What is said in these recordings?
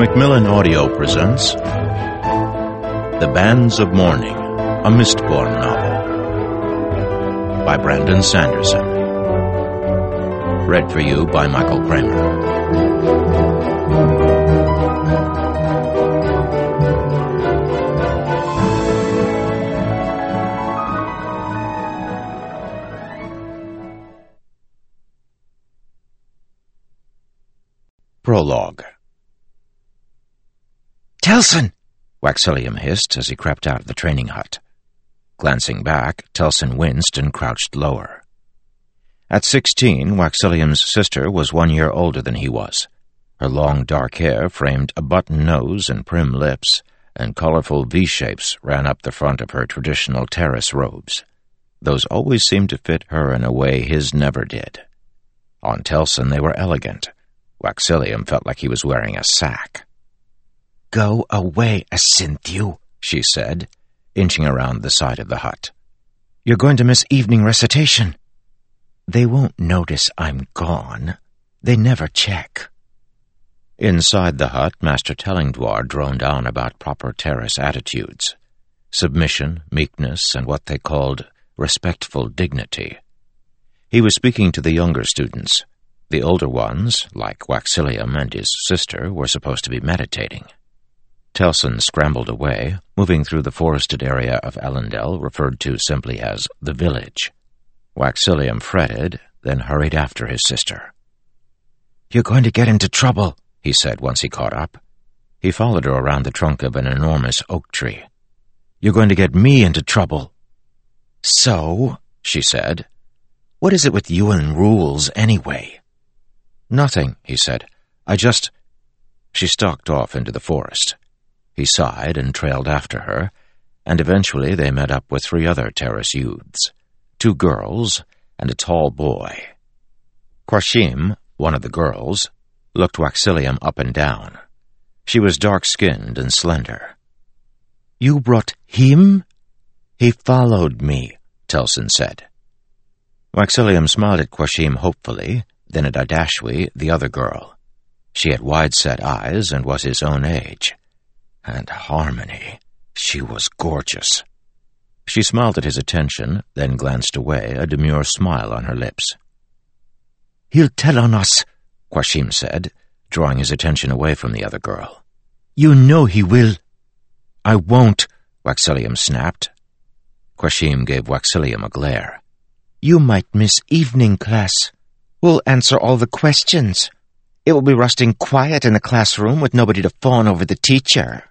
Macmillan Audio presents The Bands of Morning, a Mistborn novel by Brandon Sanderson. Read for you by Michael Kramer. Prologue. "Telson!" Waxillium hissed as he crept out of the training hut. Glancing back, Telson winced and crouched lower. At 16, Waxillium's sister was 1 year older than he was. Her long dark hair framed a button nose and prim lips, and colorful V-shapes ran up the front of her traditional terrace robes. Those always seemed to fit her in a way his never did. On Telson they were elegant. Waxillium felt like he was wearing a sack. "Go away, Asynthew," she said, inching around the side of the hut. "You're going to miss evening recitation." "They won't notice I'm gone. They never check." Inside the hut, Master Tellingdwar droned on about proper terrace attitudes. Submission, meekness, and what they called respectful dignity. He was speaking to the younger students. The older ones, like Waxillium and his sister, were supposed to be meditating. Telson scrambled away, moving through the forested area of Elendel, referred to simply as the village. Waxillium fretted, then hurried after his sister. "You're going to get into trouble," he said once he caught up. He followed her around the trunk of an enormous oak tree. "You're going to get me into trouble." "So?" she said. "What is it with you and rules, anyway?" "Nothing," he said. She stalked off into the forest. He sighed and trailed after her, and eventually they met up with 3 other terrace youths, 2 girls and a tall boy. Quashim, one of the girls, looked Waxillium up and down. She was dark-skinned and slender. "You brought him?" "He followed me," Telson said. Waxillium smiled at Quashim hopefully, then at Adashwi, the other girl. She had wide-set eyes and was his own age. And Harmony, she was gorgeous. She smiled at his attention, then glanced away, a demure smile on her lips. "He'll tell on us," Quashim said, drawing his attention away from the other girl. "You know he will." "I won't," Waxillium snapped. Quashim gave Waxillium a glare. "You might miss evening class. We'll answer all the questions. It will be rusting quiet in the classroom with nobody to fawn over the teacher."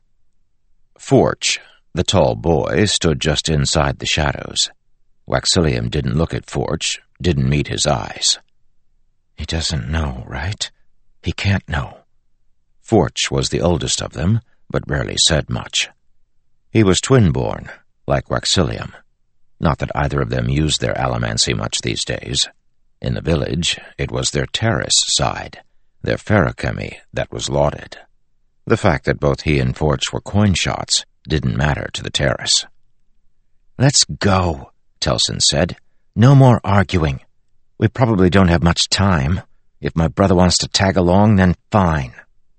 Forch, the tall boy, stood just inside the shadows. Waxillium didn't look at Forch, didn't meet his eyes. "He doesn't know, right? He can't know." Forch was the oldest of them, but rarely said much. He was twin-born, like Waxillium. Not that either of them used their allomancy much these days. In the village, it was their terrace side, their feruchemy, that was lauded. The fact that both he and Forch were coin-shots didn't matter to the terrace. "Let's go," Telson said. "No more arguing. We probably don't have much time. If my brother wants to tag along, then fine."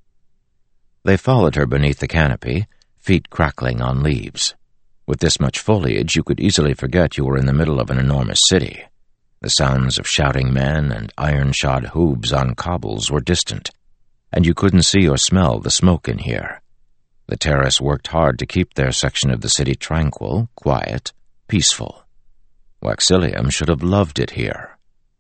They followed her beneath the canopy, feet crackling on leaves. With this much foliage, you could easily forget you were in the middle of an enormous city. The sounds of shouting men and iron-shod hooves on cobbles were distant, and you couldn't see or smell the smoke in here. The terrace worked hard to keep their section of the city tranquil, quiet, peaceful. Waxillium should have loved it here.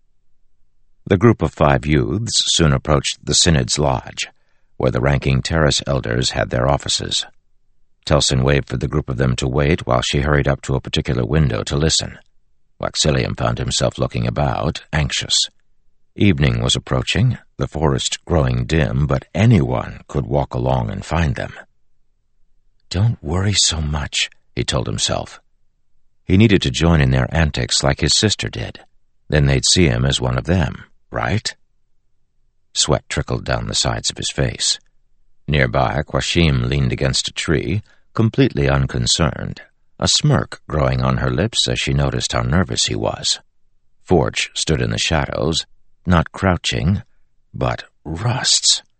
The group of 5 youths soon approached the Synod's lodge, where the ranking terrace elders had their offices. Telson waved for the group of them to wait while she hurried up to a particular window to listen. Waxillium found himself looking about, anxious. Evening was approaching, the forest growing dim, but anyone could walk along and find them. "Don't worry so much," he told himself. He needed to join in their antics like his sister did. Then they'd see him as one of them, right? Sweat trickled down the sides of his face. Nearby, Quashim leaned against a tree, completely unconcerned, a smirk growing on her lips as she noticed how nervous he was. Forch stood in the shadows, not crouching, but Rusts.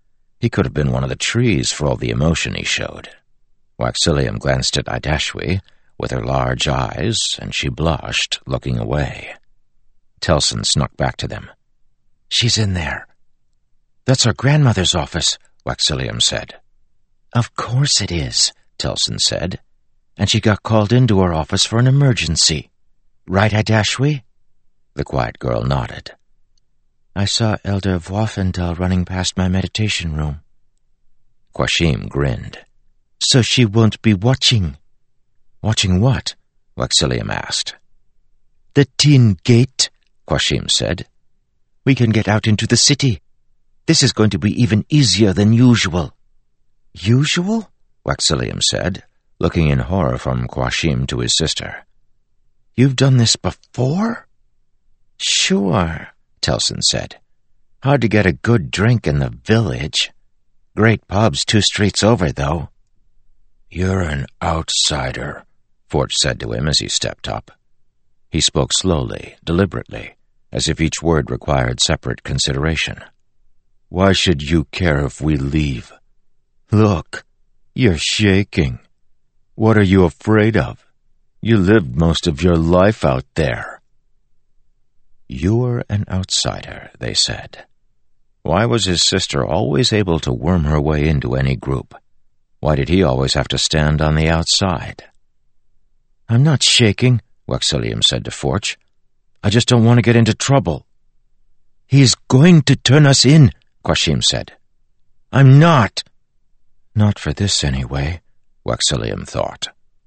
He could have been one of the trees for all the emotion he showed. Waxilium glanced at Idashwi with her large eyes, and she blushed, looking away. Telson snuck back to them. "She's in there." "That's our grandmother's office," Waxilium said. "Of course it is," Telson said. "And she got called into our office for an emergency. Right, Idashwi?" The quiet girl nodded. "I saw Elder Voffendal running past my meditation room." Quashim grinned. "So she won't be watching." "Watching what?" Waxilium asked. "The tin gate," Quashim said. "We can get out into the city. This is going to be even easier than usual." "Usual?" Waxilium said, looking in horror from Quashim to his sister. "You've done this before?" "Sure," Telson said. "Hard to get a good drink in the village. Great pubs 2 streets over, though." "You're an outsider," Forge said to him as he stepped up. He spoke slowly, deliberately, as if each word required separate consideration. "Why should you care if we leave? Look, you're shaking. What are you afraid of? You lived most of your life out there." "You're an outsider," they said. Why was his sister always able to worm her way into any group? Why did he always have to stand on the outside? "I'm not shaking," Waxilium said to Forge. "I just don't want to get into trouble." "He's going to turn us in," Quashim said. "I'm not." "Not for this, anyway," Waxilium thought.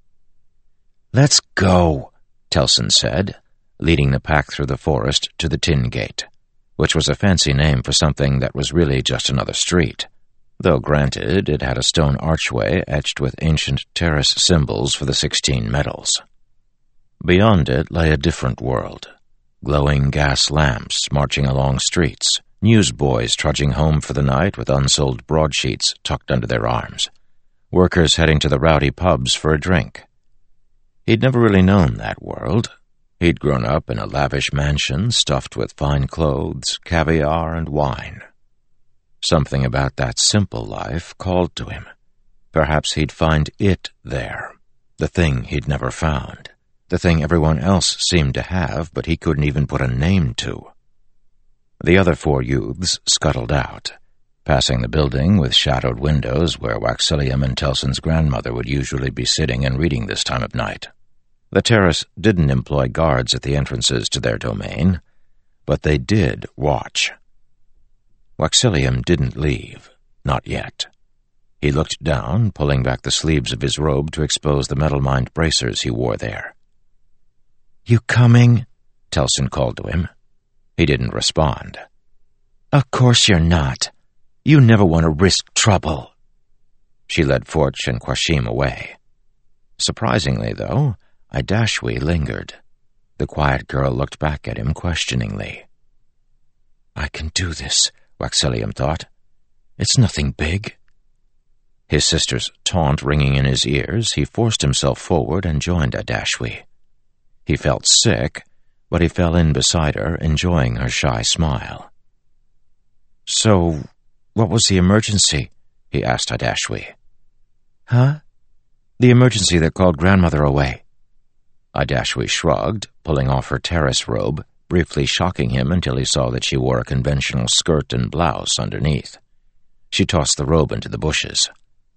"Let's go," Telson said, leading the pack through the forest to the Tin Gate, which was a fancy name for something that was really just another street, though granted it had a stone archway etched with ancient terrace symbols for the 16 metals. Beyond it lay a different world, glowing gas lamps marching along streets, newsboys trudging home for the night with unsold broadsheets tucked under their arms, workers heading to the rowdy pubs for a drink. He'd never really known that world. He'd grown up in a lavish mansion stuffed with fine clothes, caviar, and wine. Something about that simple life called to him. Perhaps he'd find it there, the thing he'd never found, the thing everyone else seemed to have but he couldn't even put a name to. The other 4 youths scuttled out, passing the building with shadowed windows where Waxilium and Telson's grandmother would usually be sitting and reading this time of night. The terrace didn't employ guards at the entrances to their domain, but they did watch. Waxilium didn't leave, not yet. He looked down, pulling back the sleeves of his robe to expose the metal-mined bracers he wore there. "You coming?" Telson called to him. He didn't respond. "Of course you're not. You never want to risk trouble." She led Forge and Quashim away. Surprisingly, though, Idashwi lingered. The quiet girl looked back at him questioningly. "I can do this," Waxilium thought. "It's nothing big." His sister's taunt ringing in his ears, he forced himself forward and joined Idashwi. He felt sick, but he fell in beside her, enjoying her shy smile. "So, what was the emergency?" he asked Idashwi. "Huh? The emergency that called grandmother away." Idashwi shrugged, pulling off her terrace robe, briefly shocking him until he saw that she wore a conventional skirt and blouse underneath. She tossed the robe into the bushes.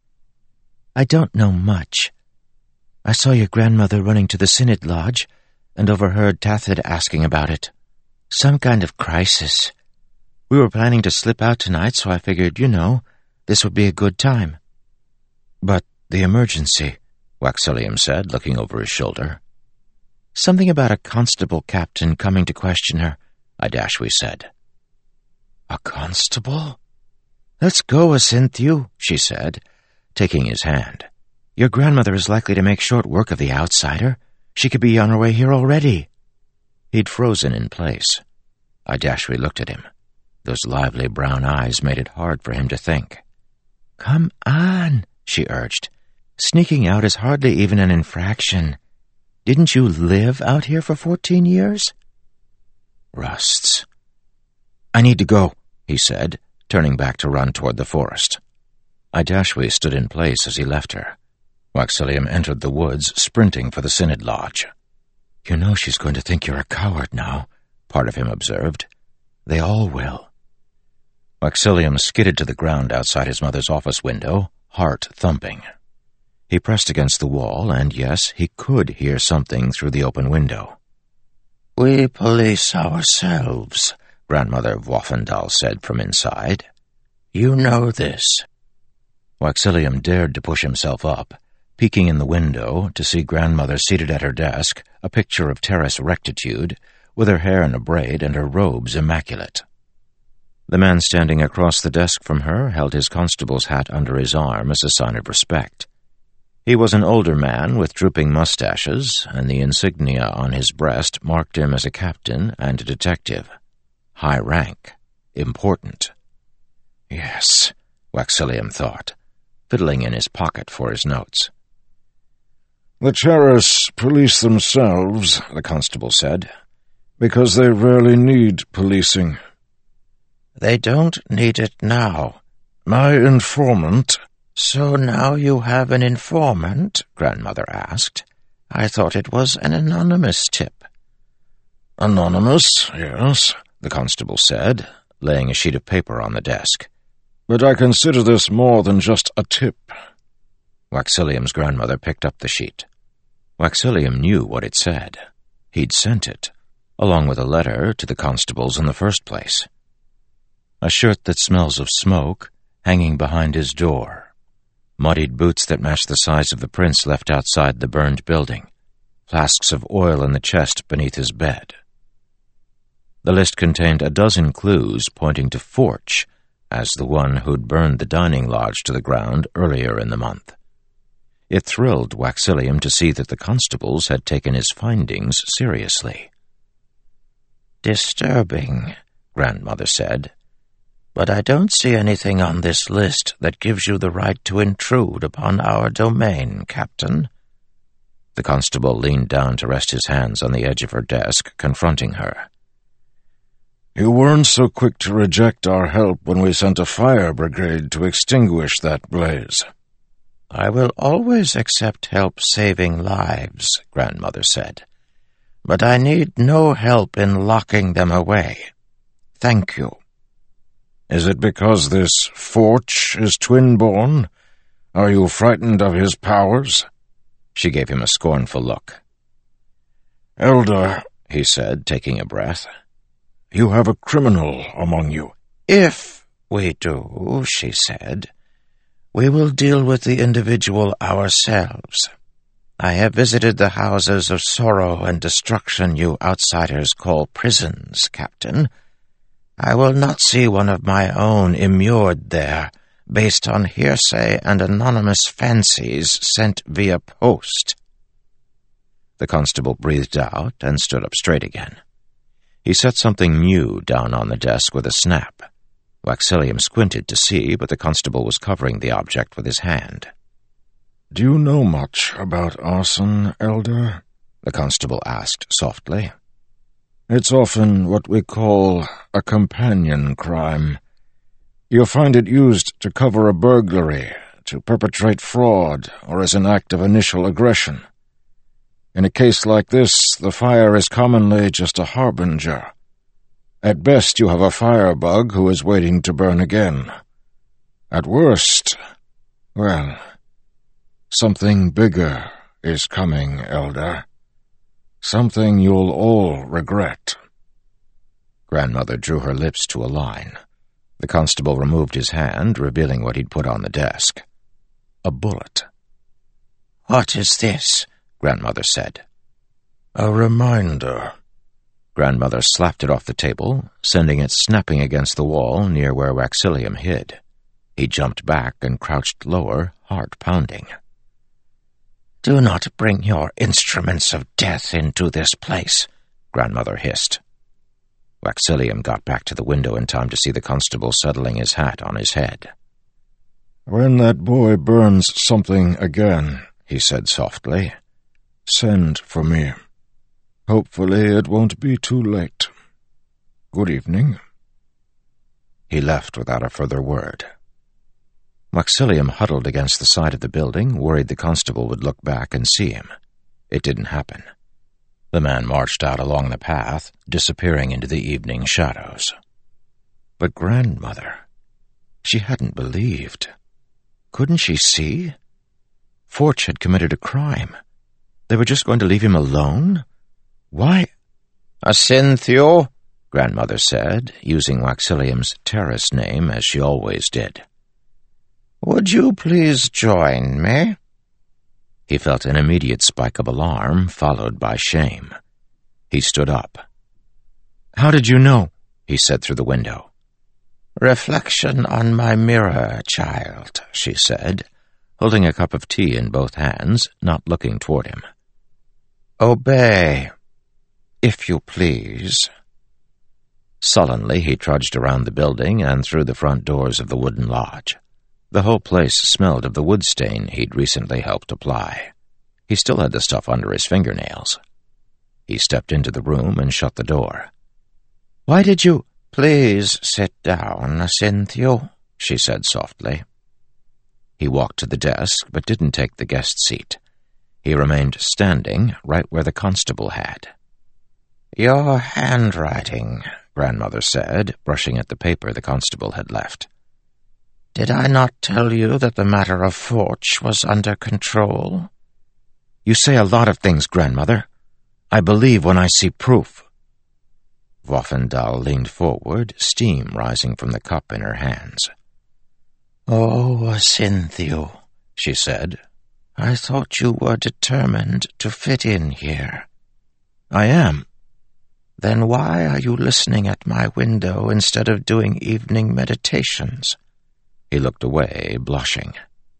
"I don't know much. I saw your grandmother running to the Synod Lodge and overheard Tathid asking about it. Some kind of crisis. We were planning to slip out tonight, so I figured, this would be a good time." "But the emergency," Waxilium said, looking over his shoulder. "Something about a constable captain coming to question her," Idashwi said. "A constable?" "Let's go, Asynthew," she said, taking his hand. "Your grandmother is likely to make short work of the outsider. She could be on her way here already." He'd frozen in place. Idashwi looked at him. Those lively brown eyes made it hard for him to think. "Come on," she urged. "Sneaking out is hardly even an infraction. Didn't you live out here for 14 years? "Rusts." "I need to go," he said, turning back to run toward the forest. Idashwi stood in place as he left her. Waxillium entered the woods, sprinting for the Synod Lodge. "You know she's going to think you're a coward now," part of him observed. "They all will." Waxillium skidded to the ground outside his mother's office window, heart thumping. He pressed against the wall, and yes, he could hear something through the open window. "We police ourselves," Grandmother Voffendal said from inside. "You know this." Waxillium dared to push himself up, peeking in the window to see Grandmother seated at her desk, a picture of terrace rectitude, with her hair in a braid and her robes immaculate. The man standing across the desk from her held his constable's hat under his arm as a sign of respect. He was an older man with drooping mustaches, and the insignia on his breast marked him as a captain and a detective. High rank. Important. Yes, Waxillium thought, fiddling in his pocket for his notes. "The terrace police themselves," the constable said, "because they rarely need policing." "They don't need it now." "My informant—" "So now you have an informant?" Grandmother asked. "I thought it was an anonymous tip." "Anonymous, yes," the constable said, laying a sheet of paper on the desk. "But I consider this more than just a tip." Waxillium's grandmother picked up the sheet. Waxillium knew what it said. He'd sent it, along with a letter to the constables in the first place. A shirt that smells of smoke, hanging behind his door. Muddied boots that match the size of the prints left outside the burned building. Flasks of oil in the chest beneath his bed. The list contained a dozen clues pointing to Forch as the one who'd burned the dining lodge to the ground earlier in the month. It thrilled Waxillium to see that the constables had taken his findings seriously. "Disturbing," Grandmother said. "But I don't see anything on this list that gives you the right to intrude upon our domain, Captain." The constable leaned down to rest his hands on the edge of her desk, confronting her. "You weren't so quick to reject our help when we sent a fire brigade to extinguish that blaze." "I will always accept help saving lives," Grandmother said. "But I need no help in locking them away. Thank you." "Is it because this Forch is twin-born? Are you frightened of his powers?" She gave him a scornful look. "Elder," he said, taking a breath, "you have a criminal among you." "If we do," she said, "we will deal with the individual ourselves. I have visited the houses of sorrow and destruction you outsiders call prisons, Captain. I will not see one of my own immured there, based on hearsay and anonymous fancies sent via post." The constable breathed out and stood up straight again. He set something new down on the desk with a snap. Waxillium squinted to see, but the constable was covering the object with his hand. "Do you know much about arson, Elder?" the constable asked softly. "It's often what we call a companion crime. You'll find it used to cover a burglary, to perpetrate fraud, or as an act of initial aggression. In a case like this, the fire is commonly just a harbinger. At best, you have a firebug who is waiting to burn again. At worst, well, something bigger is coming, Elder. Something you'll all regret." Grandmother drew her lips to a line. The constable removed his hand, revealing what he'd put on the desk. A bullet. "What is this?" Grandmother said. "A reminder." Grandmother slapped it off the table, sending it snapping against the wall near where Waxillium hid. He jumped back and crouched lower, heart pounding. "Do not bring your instruments of death into this place," Grandmother hissed. Waxillium got back to the window in time to see the constable settling his hat on his head. "When that boy burns something again," he said softly, "send for me. Hopefully it won't be too late. Good evening." He left without a further word. Waxillium huddled against the side of the building, worried the constable would look back and see him. It didn't happen. The man marched out along the path, disappearing into the evening shadows. But grandmother, she hadn't believed. Couldn't she see? Forch had committed a crime. They were just going to leave him alone? Why? "Asinthio," grandmother said, using Waxillium's terrace name as she always did. "Would you please join me?" He felt an immediate spike of alarm, followed by shame. He stood up. "How did you know?" he said through the window. "Reflection on my mirror, child," she said, holding a cup of tea in both hands, not looking toward him. "Obey, if you please." Sullenly he trudged around the building and through the front doors of the wooden lodge. The whole place smelled of the wood stain he'd recently helped apply. He still had the stuff under his fingernails. He stepped into the room and shut the door. "Why did you—" "Please sit down, Asinthio," she said softly. He walked to the desk, but didn't take the guest seat. He remained standing right where the constable had. "Your handwriting," grandmother said, brushing at the paper the constable had left. "Did I not tell you that the matter of Forch was under control?" "You say a lot of things, grandmother. I believe when I see proof." Voffendahl leaned forward, steam rising from the cup in her hands. "Oh, Asinthio," she said, "I thought you were determined to fit in here." "I am." "Then why are you listening at my window instead of doing evening meditations?" He looked away, blushing.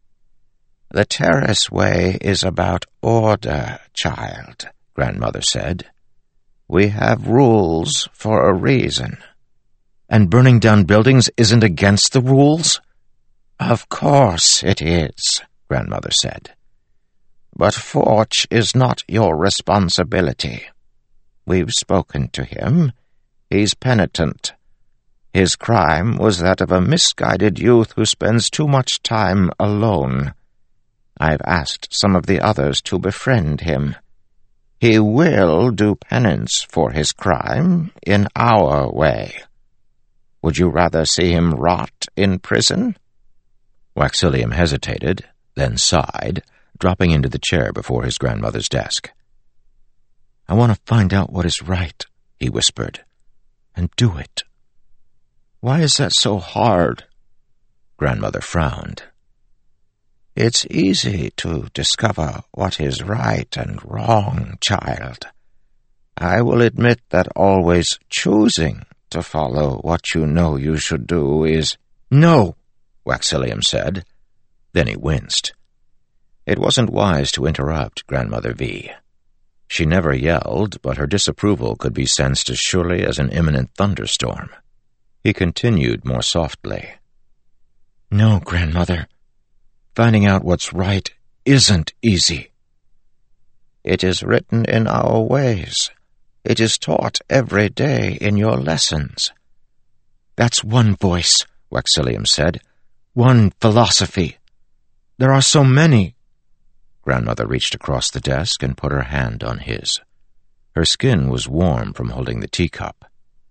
"The terrace way is about order, child," grandmother said. "We have rules for a reason." "And burning down buildings isn't against the rules?" "Of course it is," grandmother said. "But Forch is not your responsibility. We've spoken to him. He's penitent. His crime was that of a misguided youth who spends too much time alone. I've asked some of the others to befriend him. He will do penance for his crime in our way. Would you rather see him rot in prison?" Waxillium hesitated, then sighed, dropping into the chair before his grandmother's desk. "I want to find out what is right," he whispered, "and do it." "Why is that so hard?" Grandmother frowned. "It's easy to discover what is right and wrong, child. I will admit that always choosing to follow what you know you should do is—" "No," Waxillium said. Then he winced. It wasn't wise to interrupt Grandmother V. She never yelled, but her disapproval could be sensed as surely as an imminent thunderstorm. He continued more softly. "No, grandmother. Finding out what's right isn't easy." "It is written in our ways. It is taught every day in your lessons." "That's one voice," Waxillium said. "One philosophy. There are so many." Grandmother reached across the desk and put her hand on his. Her skin was warm from holding the teacup.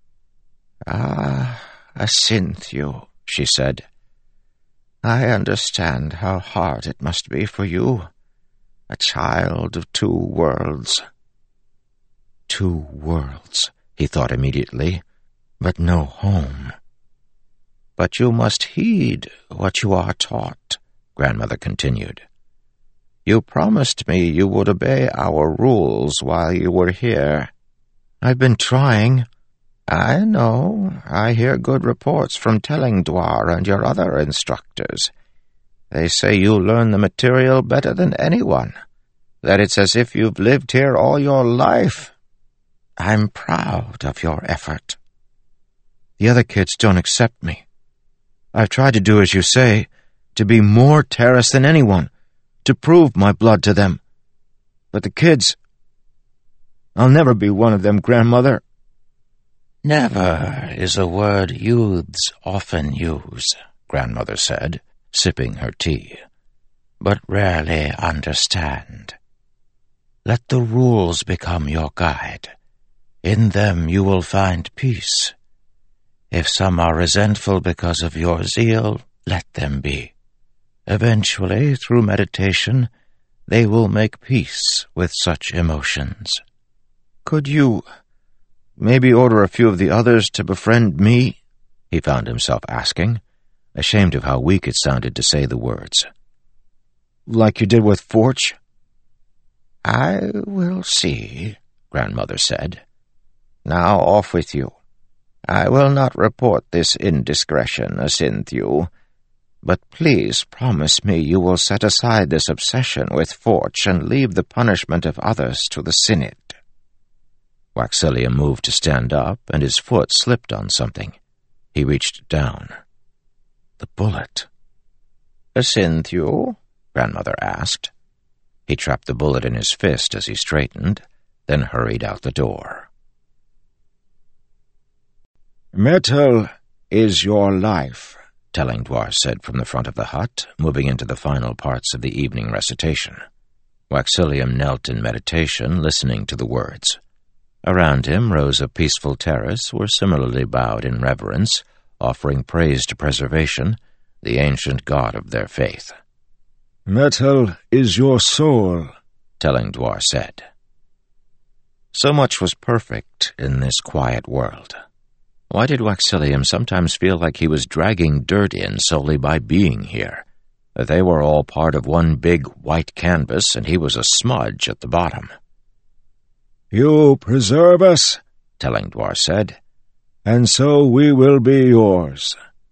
"Ah, Asinthio," she said. "I understand how hard it must be for you, a child of two worlds." 2 worlds, he thought immediately, but no home. "But you must heed what you are taught," Grandmother continued. "You promised me you would obey our rules while you were here." "I've been trying." "I know. I hear good reports from Tellingdwar and your other instructors. They say you learn the material better than anyone, that it's as if you've lived here all your life. I'm proud of your effort." "The other kids don't accept me. I've tried to do as you say, to be more Terrace than anyone, to prove my blood to them. But the kids... I'll never be one of them, Grandmother." Never is a word youths often use, Grandmother said, sipping her tea, but rarely understand. Let the rules become your guide. In them you will find peace. If some are resentful because of your zeal, let them be. Eventually, through meditation, they will make peace with such emotions. Could you maybe order a few of the others to befriend me? He found himself asking, ashamed of how weak it sounded to say the words. Like you did with Forge? I will see, Grandmother said. Now off with you. I will not report this indiscretion, Asynthew, but please promise me you will set aside this obsession with Forge and leave the punishment of others to the Synod. Waxillium moved to stand up, and his foot slipped on something. He reached down. The bullet. Asynthew? Grandmother asked. He trapped the bullet in his fist as he straightened, then hurried out the door. Metal is your life, Tellingdwar said from the front of the hut, moving into the final parts of the evening recitation. Waxillium knelt in meditation, listening to the words. Around him, rows of peaceful terrace were similarly bowed in reverence, offering praise to Preservation, the ancient god of their faith. Metal is your soul, Tellingdwar said. So much was perfect in this quiet world. Why did Waxillium sometimes feel like he was dragging dirt in solely by being here? That they were all part of one big white canvas, and he was a smudge at the bottom. You preserve us, Tellingdwar said, and so we will be yours.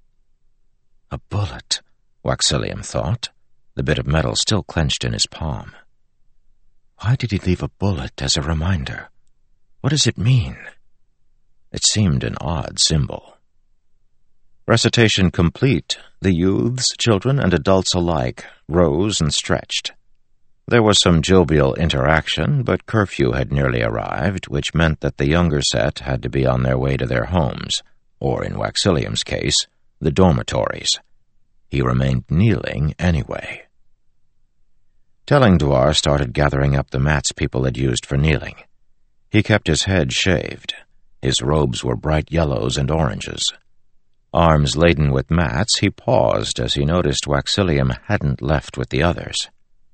A bullet, Waxillium thought, the bit of metal still clenched in his palm. Why did he leave a bullet as a reminder? What does it mean? It seemed an odd symbol. Recitation complete, the youths, children, and adults alike rose and stretched. There was some jovial interaction, but curfew had nearly arrived, which meant that the younger set had to be on their way to their homes, or in Waxillium's case, the dormitories. He remained kneeling anyway. Tellingdwar started gathering up the mats people had used for kneeling. He kept his head shaved. His robes were bright yellows and oranges. Arms laden with mats, he paused as he noticed Waxillium hadn't left with the others.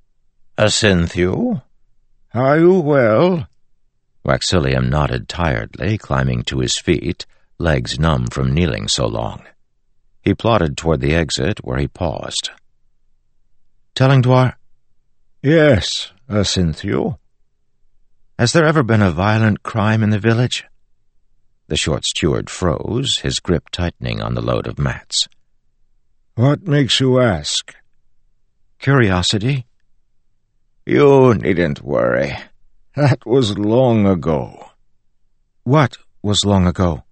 Asynthew? Are you well? Waxillium nodded tiredly, climbing to his feet, legs numb from kneeling so long. He plodded toward the exit, where he paused. Tellingdwar? Yes, Asynthew. Has there ever been a violent crime in the village? The short steward froze, his grip tightening on the load of mats. What makes you ask? Curiosity. You needn't worry. That was long ago. What was long ago?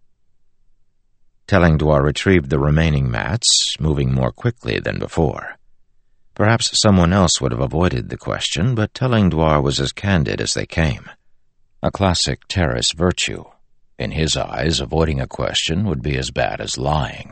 Tellingdwar retrieved the remaining mats, moving more quickly than before. Perhaps someone else would have avoided the question, but Tellingdwar was as candid as they came. A classic Terrace virtue. In his eyes, avoiding a question would be as bad as lying.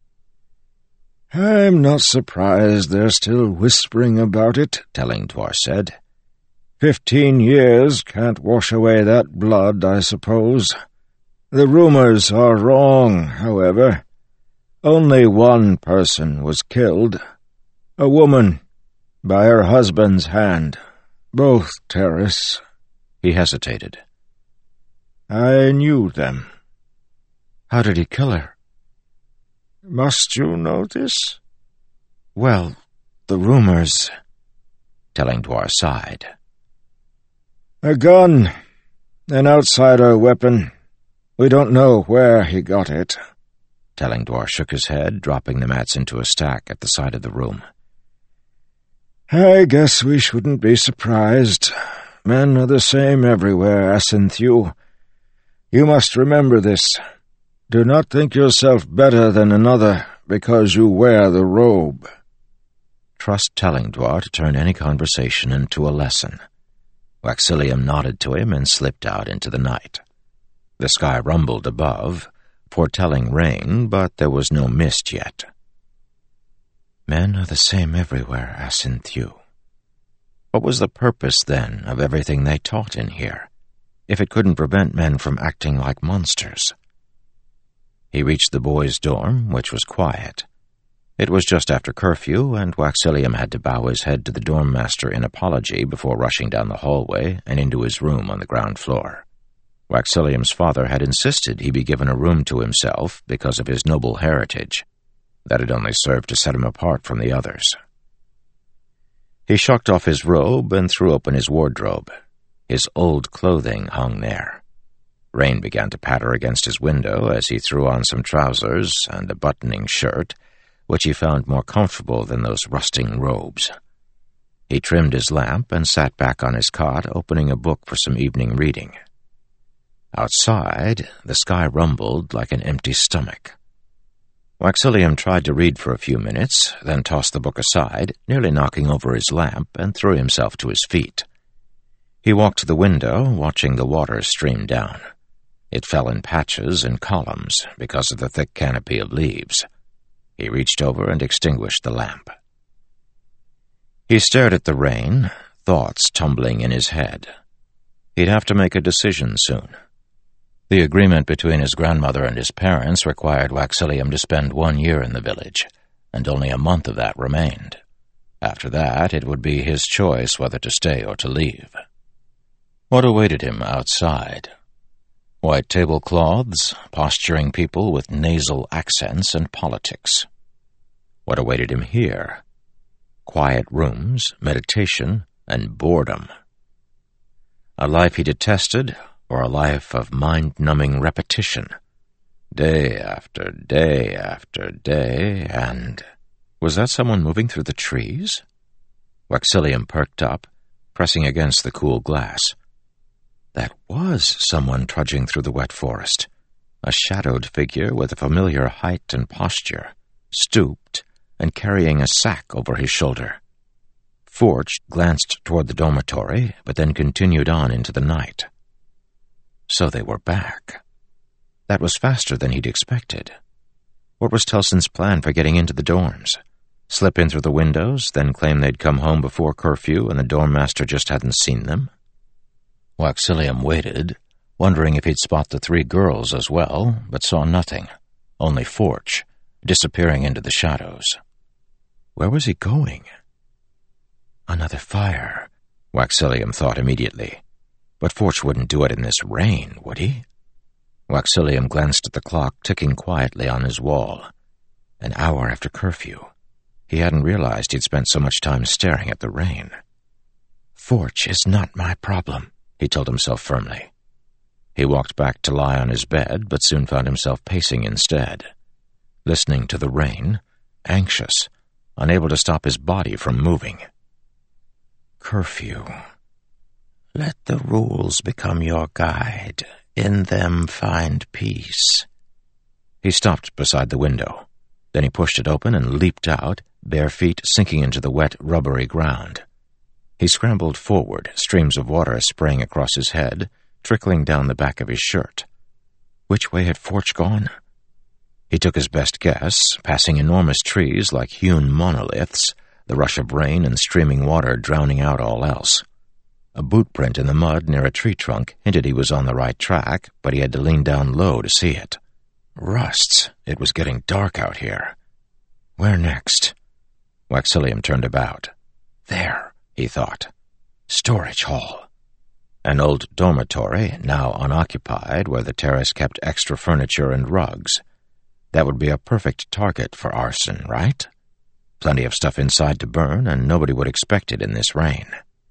I'm not surprised they're still whispering about it, Tellingdwar said. 15 years can't wash away that blood, I suppose. The rumors are wrong, however. Only one person was killed. A woman, by her husband's hand. Both Terrace. He hesitated. I knew them. How did he kill her? Must you know this? Well, the rumors... Tellingdwar sighed. A gun. An outsider weapon. We don't know where he got it. Tellingdwar shook his head, dropping the mats into a stack at the side of the room. I guess we shouldn't be surprised. Men are the same everywhere, Asynthew. You must remember this. Do not think yourself better than another because you wear the robe. Trust Tellingdwar to turn any conversation into a lesson. Waxillium nodded to him and slipped out into the night. The sky rumbled above, foretelling rain, but there was no mist yet. Men are the same everywhere, Asin Thew. What was the purpose, then, of everything they taught in here, if it couldn't prevent men from acting like monsters? He reached the boys' dorm, which was quiet. It was just after curfew, and Waxillium had to bow his head to the dorm master in apology before rushing down the hallway and into his room on the ground floor. Waxillium's father had insisted he be given a room to himself because of his noble heritage. That had only served to set him apart from the others. He shucked off his robe and threw open his wardrobe. His old clothing hung there. Rain began to patter against his window as he threw on some trousers and a buttoning shirt, which he found more comfortable than those rusting robes. He trimmed his lamp and sat back on his cot, opening a book for some evening reading. Outside, the sky rumbled like an empty stomach. Waxillium tried to read for a few minutes, then tossed the book aside, nearly knocking over his lamp, and threw himself to his feet. He walked to the window, watching the water stream down. It fell in patches and columns because of the thick canopy of leaves. He reached over and extinguished the lamp. He stared at the rain, thoughts tumbling in his head. He'd have to make a decision soon. The agreement between his grandmother and his parents required Waxillium to spend 1 year in the village, and only a month of that remained. After that, it would be his choice whether to stay or to leave. What awaited him outside? White tablecloths, posturing people with nasal accents, and politics. What awaited him here? Quiet rooms, meditation, and boredom. A life he detested, or a life of mind-numbing repetition. Day after day after day, and... Was that someone moving through the trees? Waxillium perked up, pressing against the cool glass. That was someone trudging through the wet forest, a shadowed figure with a familiar height and posture, stooped and carrying a sack over his shoulder. Forge glanced toward the dormitory, but then continued on into the night. So they were back. That was faster than he'd expected. What was Telson's plan for getting into the dorms? Slip in through the windows, then claim they'd come home before curfew and the dorm master just hadn't seen them? Waxillium waited, wondering if he'd spot the 3 girls as well, but saw nothing, only Forge, disappearing into the shadows. Where was he going? Another fire, Waxillium thought immediately. But Forge wouldn't do it in this rain, would he? Waxillium glanced at the clock ticking quietly on his wall. An hour after curfew. He hadn't realized he'd spent so much time staring at the rain. Forge is not my problem, he told himself firmly. He walked back to lie on his bed, but soon found himself pacing instead, listening to the rain, anxious, unable to stop his body from moving. Curfew. Let the rules become your guide. In them find peace. He stopped beside the window. Then he pushed it open and leaped out, bare feet sinking into the wet, rubbery ground. He scrambled forward, streams of water spraying across his head, trickling down the back of his shirt. Which way had Forge gone? He took his best guess, passing enormous trees like hewn monoliths, the rush of rain and streaming water drowning out all else. A boot print in the mud near a tree trunk hinted he was on the right track, but he had to lean down low to see it. Rusts. It was getting dark out here. Where next? Waxillium turned about. There, he thought. Storage hall. An old dormitory, now unoccupied, where the terrace kept extra furniture and rugs. That would be a perfect target for arson, right? Plenty of stuff inside to burn, and nobody would expect it in this rain.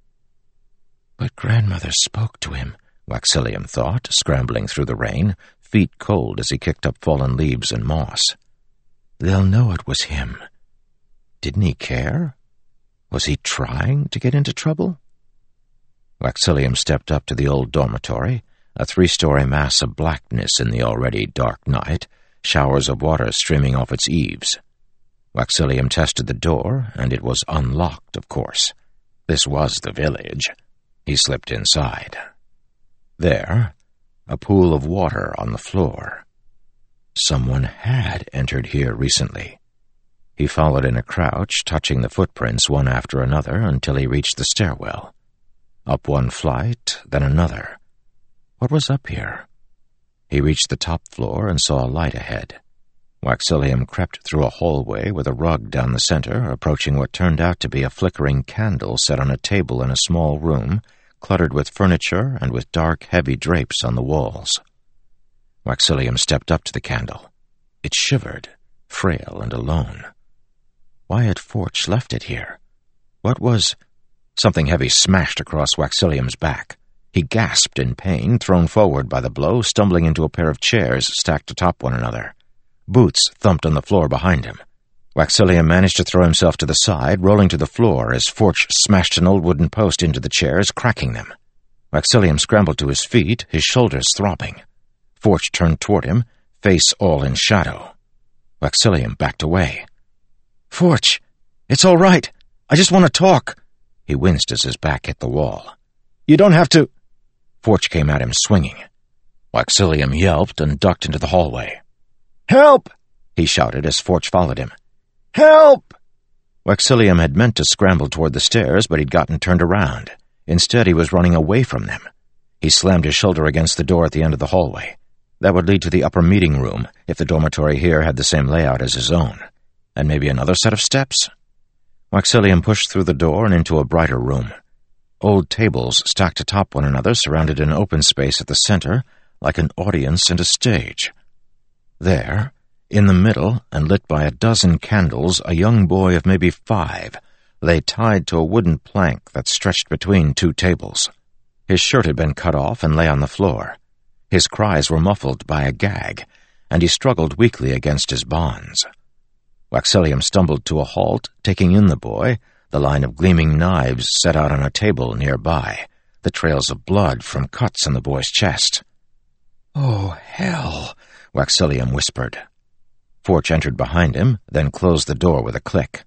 But grandmother spoke to him, Waxillium thought, scrambling through the rain, feet cold as he kicked up fallen leaves and moss. They'll know it was him. Didn't he care? Was he trying to get into trouble? Waxillium stepped up to the old dormitory, a 3-story mass of blackness in the already dark night, showers of water streaming off its eaves. Waxillium tested the door, and it was unlocked, of course. This was the village. He slipped inside. There, a pool of water on the floor. Someone had entered here recently. He followed in a crouch, touching the footprints one after another until he reached the stairwell. Up one flight, then another. What was up here? He reached the top floor and saw a light ahead. Waxillium crept through a hallway with a rug down the center, approaching what turned out to be a flickering candle set on a table in a small room, cluttered with furniture and with dark, heavy drapes on the walls. Waxillium stepped up to the candle. It shivered, frail and alone. Why had Forch left it here? What was... Something heavy smashed across Waxillium's back. He gasped in pain, thrown forward by the blow, stumbling into a pair of chairs stacked atop one another. Boots thumped on the floor behind him. Waxillium managed to throw himself to the side, rolling to the floor as Forch smashed an old wooden post into the chairs, cracking them. Waxillium scrambled to his feet, his shoulders throbbing. Forch turned toward him, face all in shadow. Waxillium backed away. "Forch, it's all right. I just want to talk." He winced as his back hit the wall. "You don't have to—" Forch came at him swinging. Waxillium yelped and ducked into the hallway. "Help!" he shouted as Forch followed him. "Help!" Waxillium had meant to scramble toward the stairs, but he'd gotten turned around. Instead, he was running away from them. He slammed his shoulder against the door at the end of the hallway. That would lead to the upper meeting room, if the dormitory here had the same layout as his own. And maybe another set of steps? Waxillium pushed through the door and into a brighter room. Old tables stacked atop one another surrounded an open space at the center, like an audience and a stage. There, in the middle and lit by a dozen candles, a young boy of maybe 5 lay tied to a wooden plank that stretched between 2 tables. His shirt had been cut off and lay on the floor. His cries were muffled by a gag, and he struggled weakly against his bonds. Waxillium stumbled to a halt, taking in the boy, the line of gleaming knives set out on a table nearby, the trails of blood from cuts in the boy's chest. "Oh, hell!" Waxillium whispered. Forch entered behind him, then closed the door with a click.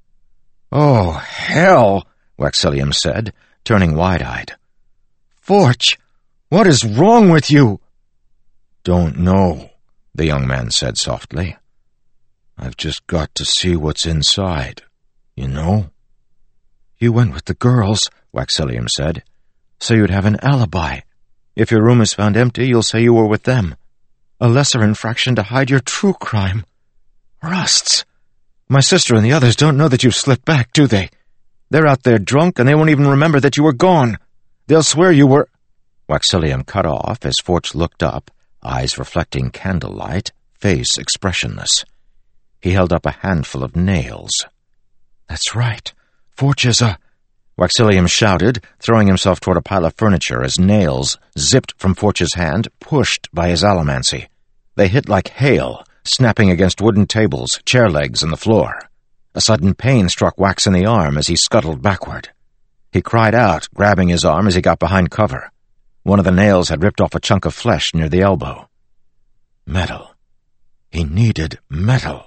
"Oh, hell!" Waxillium said, turning wide-eyed. "Forch, what is wrong with you?" "Don't know," the young man said softly. "I've just got to see what's inside, you know?" "You went with the girls," Waxillium said, "so you'd have an alibi. If your room is found empty, you'll say you were with them. A lesser infraction to hide your true crime. Rusts! My sister and the others don't know that you've slipped back, do they? They're out there drunk, and they won't even remember that you were gone. They'll swear you were—" Waxillium cut off as Forch looked up, eyes reflecting candlelight, face expressionless. He held up a handful of nails. "That's right. Forch is a—" Waxillium shouted, throwing himself toward a pile of furniture as nails, zipped from Forch's hand, pushed by his allomancy. They hit like hail, snapping against wooden tables, chair legs, and the floor. A sudden pain struck Wax in the arm as he scuttled backward. He cried out, grabbing his arm as he got behind cover. One of the nails had ripped off a chunk of flesh near the elbow. Metal. He needed metal.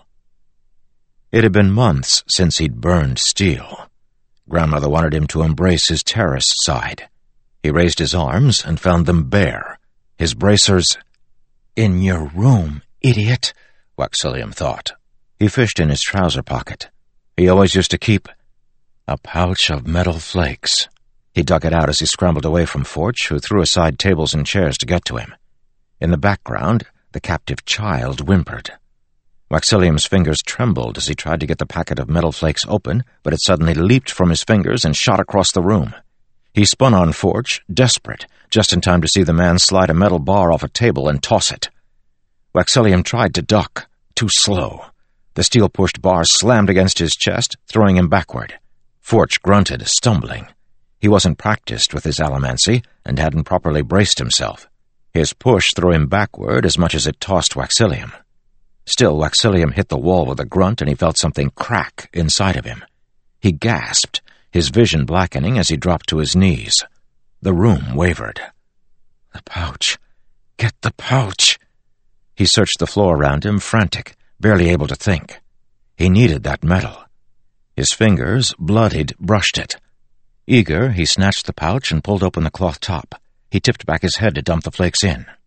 It had been months since he'd burned steel. Grandmother wanted him to embrace his terrorist side. He raised his arms and found them bare. His bracers— "In your room, idiot," Waxillium thought. He fished in his trouser pocket. He always used to keep a pouch of metal flakes. He dug it out as he scrambled away from Forch, who threw aside tables and chairs to get to him. In the background, the captive child whimpered. Waxillium's fingers trembled as he tried to get the packet of metal flakes open, but it suddenly leaped from his fingers and shot across the room. He spun on Forch, desperate, just in time to see the man slide a metal bar off a table and toss it. Waxillium tried to duck, too slow. The steel-pushed bar slammed against his chest, throwing him backward. Forch grunted, stumbling. He wasn't practiced with his allomancy and hadn't properly braced himself. His push threw him backward as much as it tossed Waxillium. Still, Waxillium hit the wall with a grunt, and he felt something crack inside of him. He gasped, his vision blackening as he dropped to his knees. The room wavered. The pouch. Get the pouch. He searched the floor around him, frantic, barely able to think. He needed that metal. His fingers, bloodied, brushed it. Eager, he snatched the pouch and pulled open the cloth top. He tipped back his head to dump the flakes in.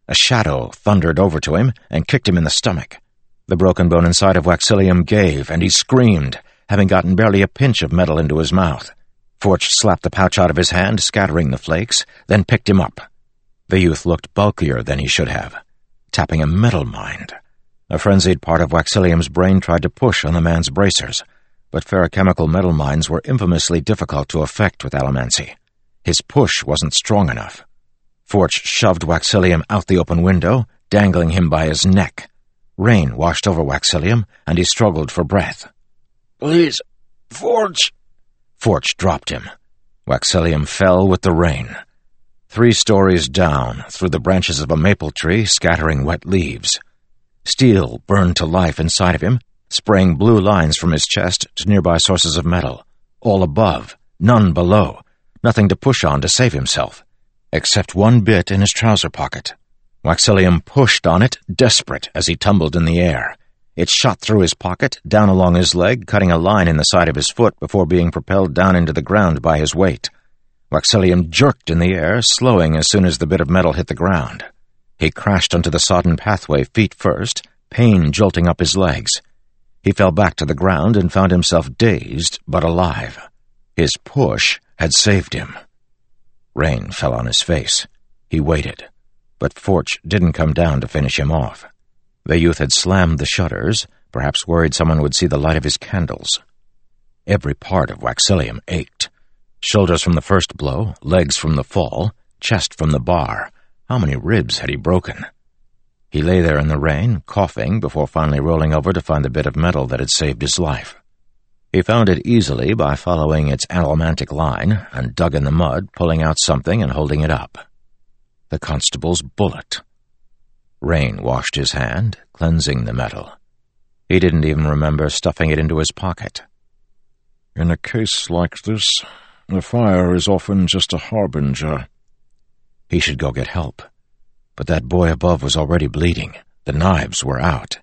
A shadow thundered over to him and kicked him in the stomach. The broken bone inside of Waxillium gave, and he screamed, having gotten barely a pinch of metal into his mouth. Forch slapped the pouch out of his hand, scattering the flakes, then picked him up. The youth looked bulkier than he should have. Tapping a metal mind. A frenzied part of Waxillium's brain tried to push on the man's bracers, but ferrochemical metal mines were infamously difficult to effect with allomancy. His push wasn't strong enough. Forch shoved Waxillium out the open window, dangling him by his neck. Rain washed over Waxillium, and he struggled for breath. "Please, Forch!" Forch dropped him. Waxillium fell with the rain. 3 stories down, through the branches of a maple tree, scattering wet leaves. Steel burned to life inside of him, spraying blue lines from his chest to nearby sources of metal. All above, none below, nothing to push on to save himself, except one bit in his trouser pocket. Waxillium pushed on it, desperate, as he tumbled in the air. It shot through his pocket, down along his leg, cutting a line in the side of his foot before being propelled down into the ground by his weight. Waxillium jerked in the air, slowing as soon as the bit of metal hit the ground. He crashed onto the sodden pathway feet first, pain jolting up his legs. He fell back to the ground and found himself dazed but alive. His push had saved him. Rain fell on his face. He waited, but Forch didn't come down to finish him off. The youth had slammed the shutters, perhaps worried someone would see the light of his candles. Every part of Waxillium ached. Shoulders from the first blow, legs from the fall, chest from the bar. How many ribs had he broken? He lay there in the rain, coughing, before finally rolling over to find the bit of metal that had saved his life. He found it easily by following its allomantic line and dug in the mud, pulling out something and holding it up. The constable's bullet. Rain washed his hand, cleansing the metal. He didn't even remember stuffing it into his pocket. "In a case like this, the fire is often just a harbinger." He should go get help. But that boy above was already bleeding. The knives were out.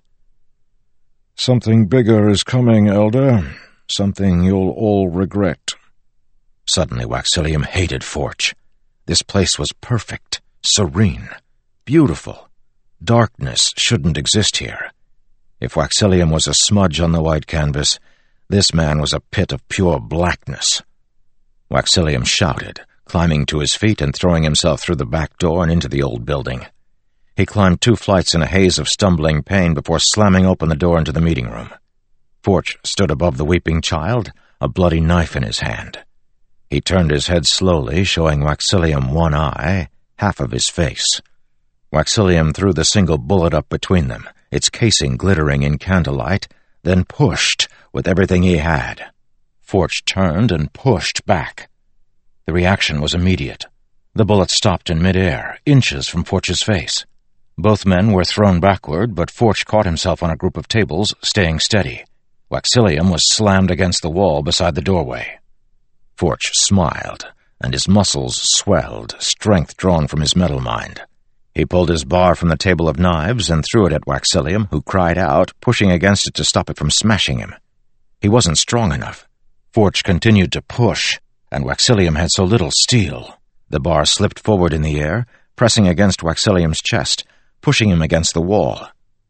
"Something bigger is coming, Elder. Something you'll all regret." Suddenly Waxillium hated Forch. This place was perfect, serene, beautiful. Darkness shouldn't exist here. If Waxillium was a smudge on the white canvas, this man was a pit of pure blackness. Waxillium shouted, climbing to his feet and throwing himself through the back door and into the old building. He climbed 2 flights in a haze of stumbling pain before slamming open the door into the meeting room. Forch stood above the weeping child, a bloody knife in his hand. He turned his head slowly, showing Waxillium one eye, half of his face. Waxillium threw the single bullet up between them, its casing glittering in candlelight, then pushed with everything he had. Forch turned and pushed back. The reaction was immediate. The bullet stopped in midair, inches from Forch's face. Both men were thrown backward, but Forch caught himself on a group of tables, staying steady. Waxillium was slammed against the wall beside the doorway. Forch smiled, and his muscles swelled, strength drawn from his metal mind. He pulled his bar from the table of knives and threw it at Waxillium, who cried out, pushing against it to stop it from smashing him. He wasn't strong enough. Forch continued to push, and Waxillium had so little steel. The bar slipped forward in the air, pressing against Waxillium's chest, pushing him against the wall.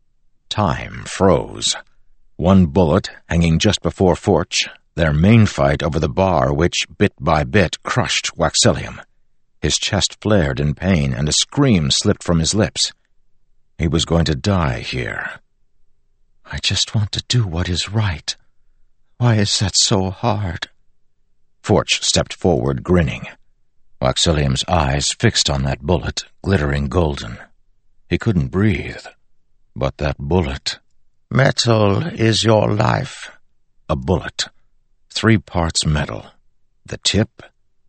Time froze. One bullet hanging just before Forch, their main fight over the bar which, bit by bit, crushed Waxillium. His chest flared in pain, and a scream slipped from his lips. He was going to die here. "I just want to do what is right. Why is that so hard?" Forch stepped forward, grinning. Waxillium's eyes fixed on that bullet, glittering golden. He couldn't breathe. But that bullet... "Metal is your life." A bullet. 3 parts metal. The tip...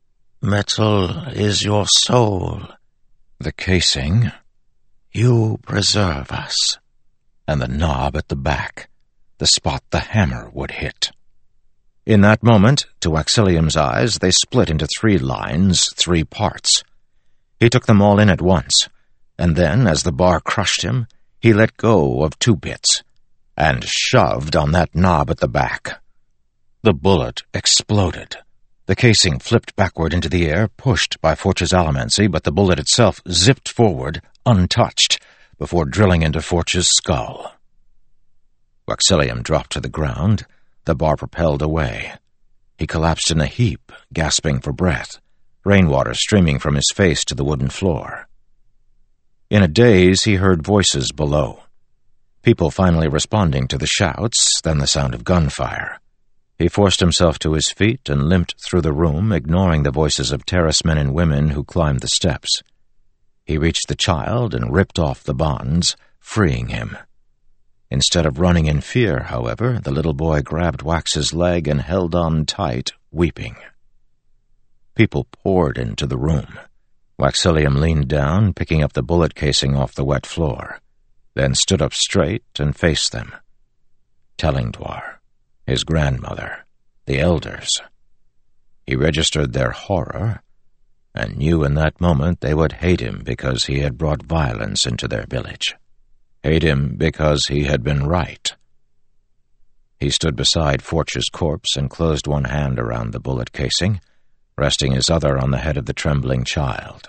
"Metal is your soul." The casing... "You preserve us." And the knob at the back, the spot the hammer would hit. In that moment, to Waxillium's eyes, they split into 3 lines, 3 parts. He took them all in at once, and then, as the bar crushed him, he let go of 2 bits, and shoved on that knob at the back. The bullet exploded. The casing flipped backward into the air, pushed by Forch's allomancy, but the bullet itself zipped forward, untouched, before drilling into Forch's skull. Waxillium dropped to the ground, the bar propelled away. He collapsed in a heap, gasping for breath, rainwater streaming from his face to the wooden floor. In a daze, he heard voices below. People finally responding to the shouts, then the sound of gunfire. He forced himself to his feet and limped through the room, ignoring the voices of terrace men and women who climbed the steps. He reached the child and ripped off the bonds, freeing him. Instead of running in fear, however, the little boy grabbed Wax's leg and held on tight, weeping. People poured into the room. Waxillium leaned down, picking up the bullet casing off the wet floor, then stood up straight and faced them. Tellingdwar, his grandmother, the elders. He registered their horror, and knew in that moment they would hate him because he had brought violence into their village. Hate him because he had been right. He stood beside Forch's corpse and closed one hand around the bullet casing, resting his other on the head of the trembling child.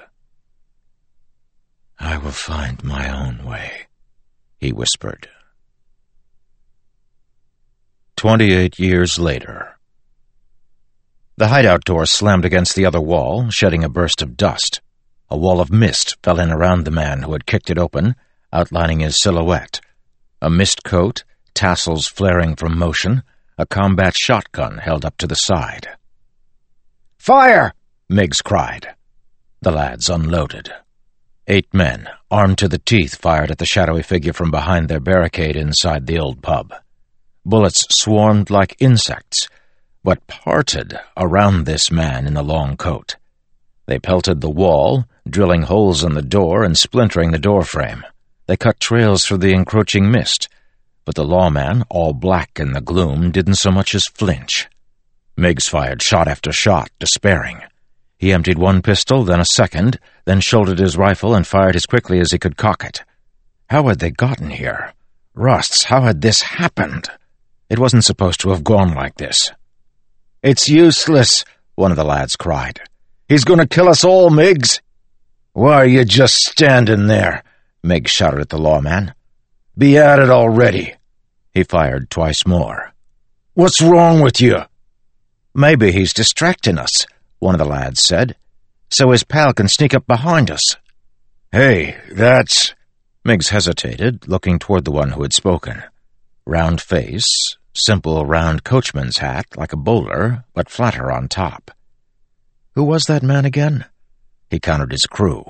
"I will find my own way," he whispered. 28 years later. The hideout door slammed against the other wall, shedding a burst of dust. A wall of mist fell in around the man who had kicked it open, outlining his silhouette. A mist coat, tassels flaring from motion, a combat shotgun held up to the side. "Fire!" Miggs cried. The lads unloaded. 8 men, armed to the teeth, fired at the shadowy figure from behind their barricade inside the old pub. Bullets swarmed like insects, but parted around this man in the long coat. They pelted the wall, drilling holes in the door and splintering the doorframe. They cut trails through the encroaching mist, but the lawman, all black in the gloom, didn't so much as flinch. Miggs fired shot after shot, despairing. He emptied one pistol, then a second, then shouldered his rifle and fired as quickly as he could cock it. How had they gotten here? Rusts, how had this happened? It wasn't supposed to have gone like this. "It's useless," one of the lads cried. "He's going to kill us all, Miggs." "Why are you just standing there?" Miggs shouted at the lawman. "Be at it already." He fired twice more. "What's wrong with you?" "Maybe he's distracting us," one of the lads said, "so his pal can sneak up behind us." "Hey, that's—" Miggs hesitated, looking toward the one who had spoken. Round face, simple round coachman's hat, like a bowler, but flatter on top. Who was that man again? He counted his crew.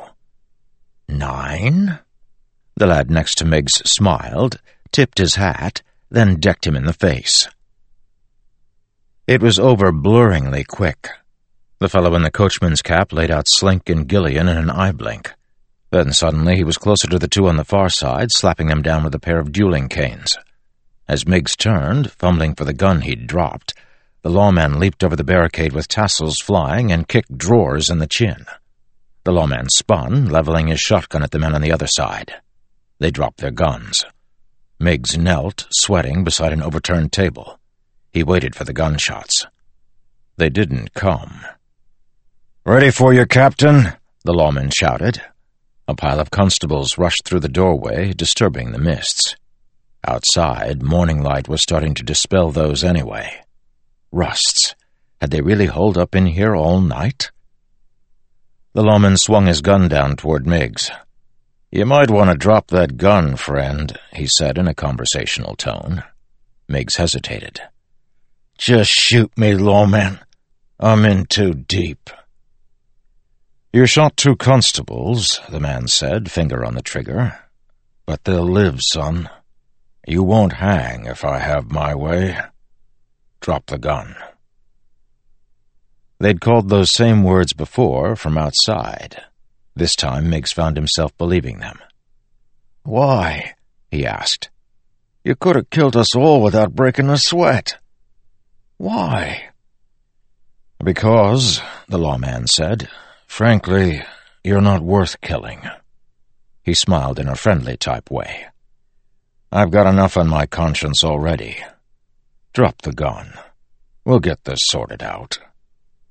9? The lad next to Miggs smiled, tipped his hat, then decked him in the face. It was over blurringly quick. The fellow in the coachman's cap laid out Slink and Gillian in an eye blink. Then suddenly he was closer to the two on the far side, slapping them down with a pair of dueling canes. As Miggs turned, fumbling for the gun he'd dropped, the lawman leaped over the barricade with tassels flying and kicked drawers in the chin. The lawman spun, leveling his shotgun at the men on the other side. They dropped their guns. Miggs knelt, sweating, beside an overturned table. He waited for the gunshots. They didn't come. "Ready for you, Captain," the lawman shouted. A pile of constables rushed through the doorway, disturbing the mists. Outside, morning light was starting to dispel those anyway. Rusts. Had they really holed up in here all night? The lawman swung his gun down toward Miggs. "You might want to drop that gun, friend," he said in a conversational tone. Miggs hesitated. "Just shoot me, lawman. I'm in too deep." "You shot 2 constables," the man said, finger on the trigger. "But they'll live, son. You won't hang if I have my way. Drop the gun." They'd called those same words before from outside. This time Miggs found himself believing them. "Why?" he asked. "You could have killed us all without breaking a sweat." "Why?" "Because," the lawman said, "frankly, you're not worth killing." He smiled in a friendly-type way. "I've got enough on my conscience already. Drop the gun. We'll get this sorted out."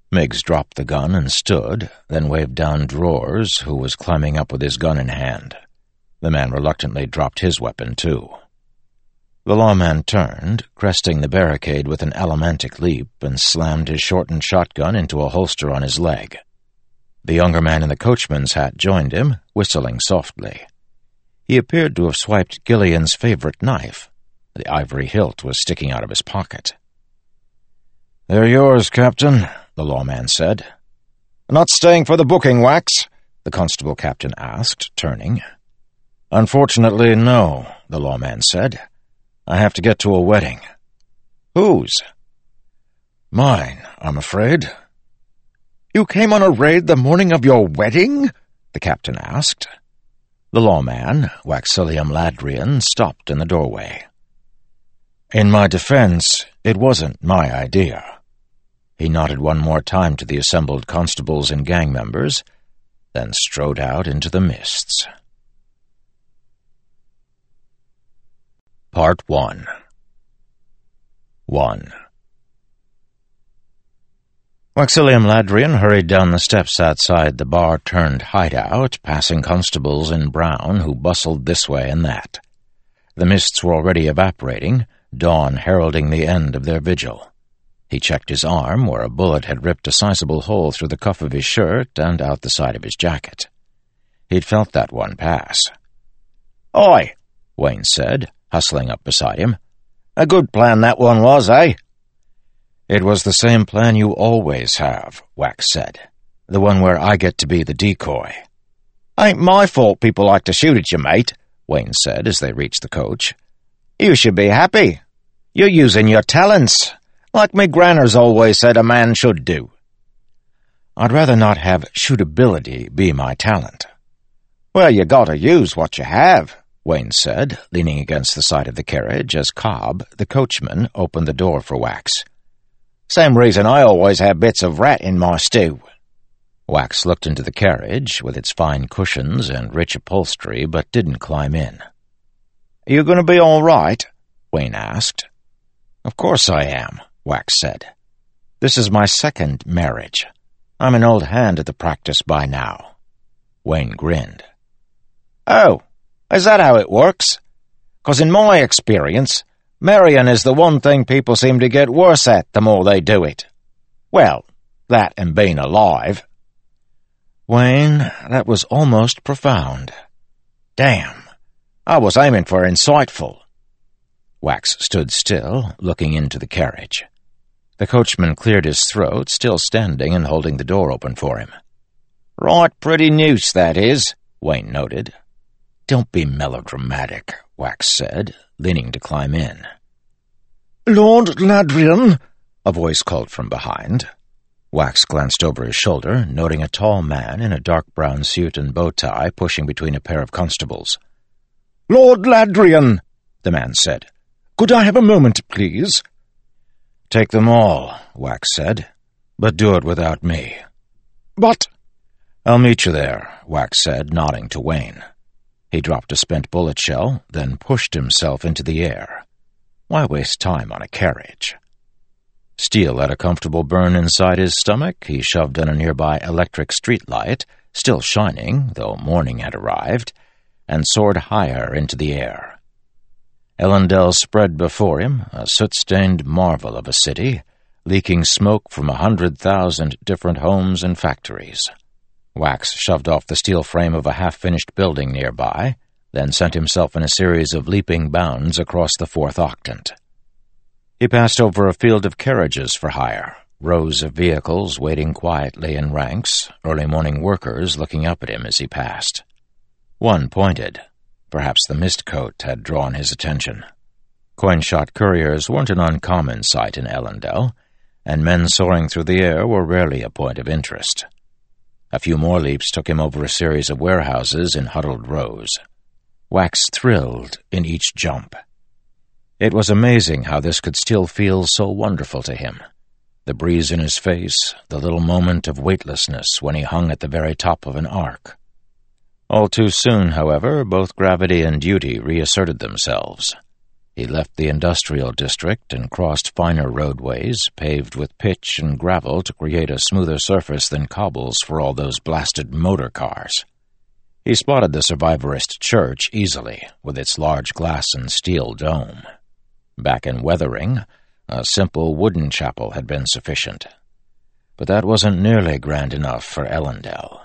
Miggs dropped the gun and stood, then waved down Drawers, who was climbing up with his gun in hand. The man reluctantly dropped his weapon, too. The lawman turned, cresting the barricade with an allomantic leap, and slammed his shortened shotgun into a holster on his leg. The younger man in the coachman's hat joined him, whistling softly. He appeared to have swiped Gillian's favorite knife. The ivory hilt was sticking out of his pocket. "They're yours, Captain," the lawman said. "Not staying for the booking, Wax?" the constable captain asked, turning. "Unfortunately, no," the lawman said. "I have to get to a wedding." "Whose?" "Mine, I'm afraid." "You came on a raid the morning of your wedding?" the captain asked. The lawman, Waxilium Ladrian, stopped in the doorway. "In my defense, it wasn't my idea." He nodded one more time to the assembled constables and gang members, then strode out into the mists. Part 1. 1. Waxilium Ladrian hurried down the steps outside the bar-turned hideout, passing constables in brown who bustled this way and that. The mists were already evaporating, dawn heralding the end of their vigil. He checked his arm, where a bullet had ripped a sizable hole through the cuff of his shirt and out the side of his jacket. He'd felt that one pass. "Oi," Wayne said, hustling up beside him. "A good plan that one was, eh?" "It was the same plan you always have," Wax said. "The one where I get to be the decoy." "Ain't my fault people like to shoot at you, mate," Wayne said as they reached the coach. "You should be happy. You're using your talents, like me granner's always said a man should do." "I'd rather not have shootability be my talent." "Well, you gotta use what you have," Wayne said, leaning against the side of the carriage as Cobb, the coachman, opened the door for Wax. "Same reason I always have bits of rat in my stew." Wax looked into the carriage, with its fine cushions and rich upholstery, but didn't climb in. "You gonna be all right?" Wayne asked. "Of course I am," Wax said. "This is my second marriage. I'm an old hand at the practice by now." Wayne grinned. "Oh, is that how it works? 'Cause in my experience, marrying is the one thing people seem to get worse at the more they do it. Well, that and being alive." "Wayne, that was almost profound." "Damn, I was aiming for insightful." Wax stood still, looking into the carriage. The coachman cleared his throat, still standing and holding the door open for him. "Right pretty noose, that is," Wayne noted. "Don't be melodramatic," Wax said, leaning to climb in. "Lord Ladrian," a voice called from behind. Wax glanced over his shoulder, noting a tall man in a dark brown suit and bow tie pushing between a pair of constables. "Lord Ladrian," the man said. "Could I have a moment, please?" "Take them all," Wax said, "but do it without me." "But—" "I'll meet you there," Wax said, nodding to Wayne. He dropped a spent bullet shell, then pushed himself into the air. Why waste time on a carriage? Steel had a comfortable burn inside his stomach. He shoved on a nearby electric streetlight, still shining, though morning had arrived, and soared higher into the air. Ellendale spread before him, a soot-stained marvel of a city, leaking smoke from 100,000 different homes and factories. Wax shoved off the steel frame of a half-finished building nearby, then sent himself in a series of leaping bounds across the fourth octant. He passed over a field of carriages for hire, rows of vehicles waiting quietly in ranks, early morning workers looking up at him as he passed. One pointed. Perhaps the mist coat had drawn his attention. Coin-shot couriers weren't an uncommon sight in Ellendale, and men soaring through the air were rarely a point of interest. A few more leaps took him over a series of warehouses in huddled rows. Wax thrilled in each jump. It was amazing how this could still feel so wonderful to him. The breeze in his face, the little moment of weightlessness when he hung at the very top of an arc. All too soon, however, both gravity and duty reasserted themselves. He left the industrial district and crossed finer roadways paved with pitch and gravel to create a smoother surface than cobbles for all those blasted motor cars. He spotted the survivorist church easily, with its large glass and steel dome. Back in Weathering, a simple wooden chapel had been sufficient. But that wasn't nearly grand enough for Ellendale.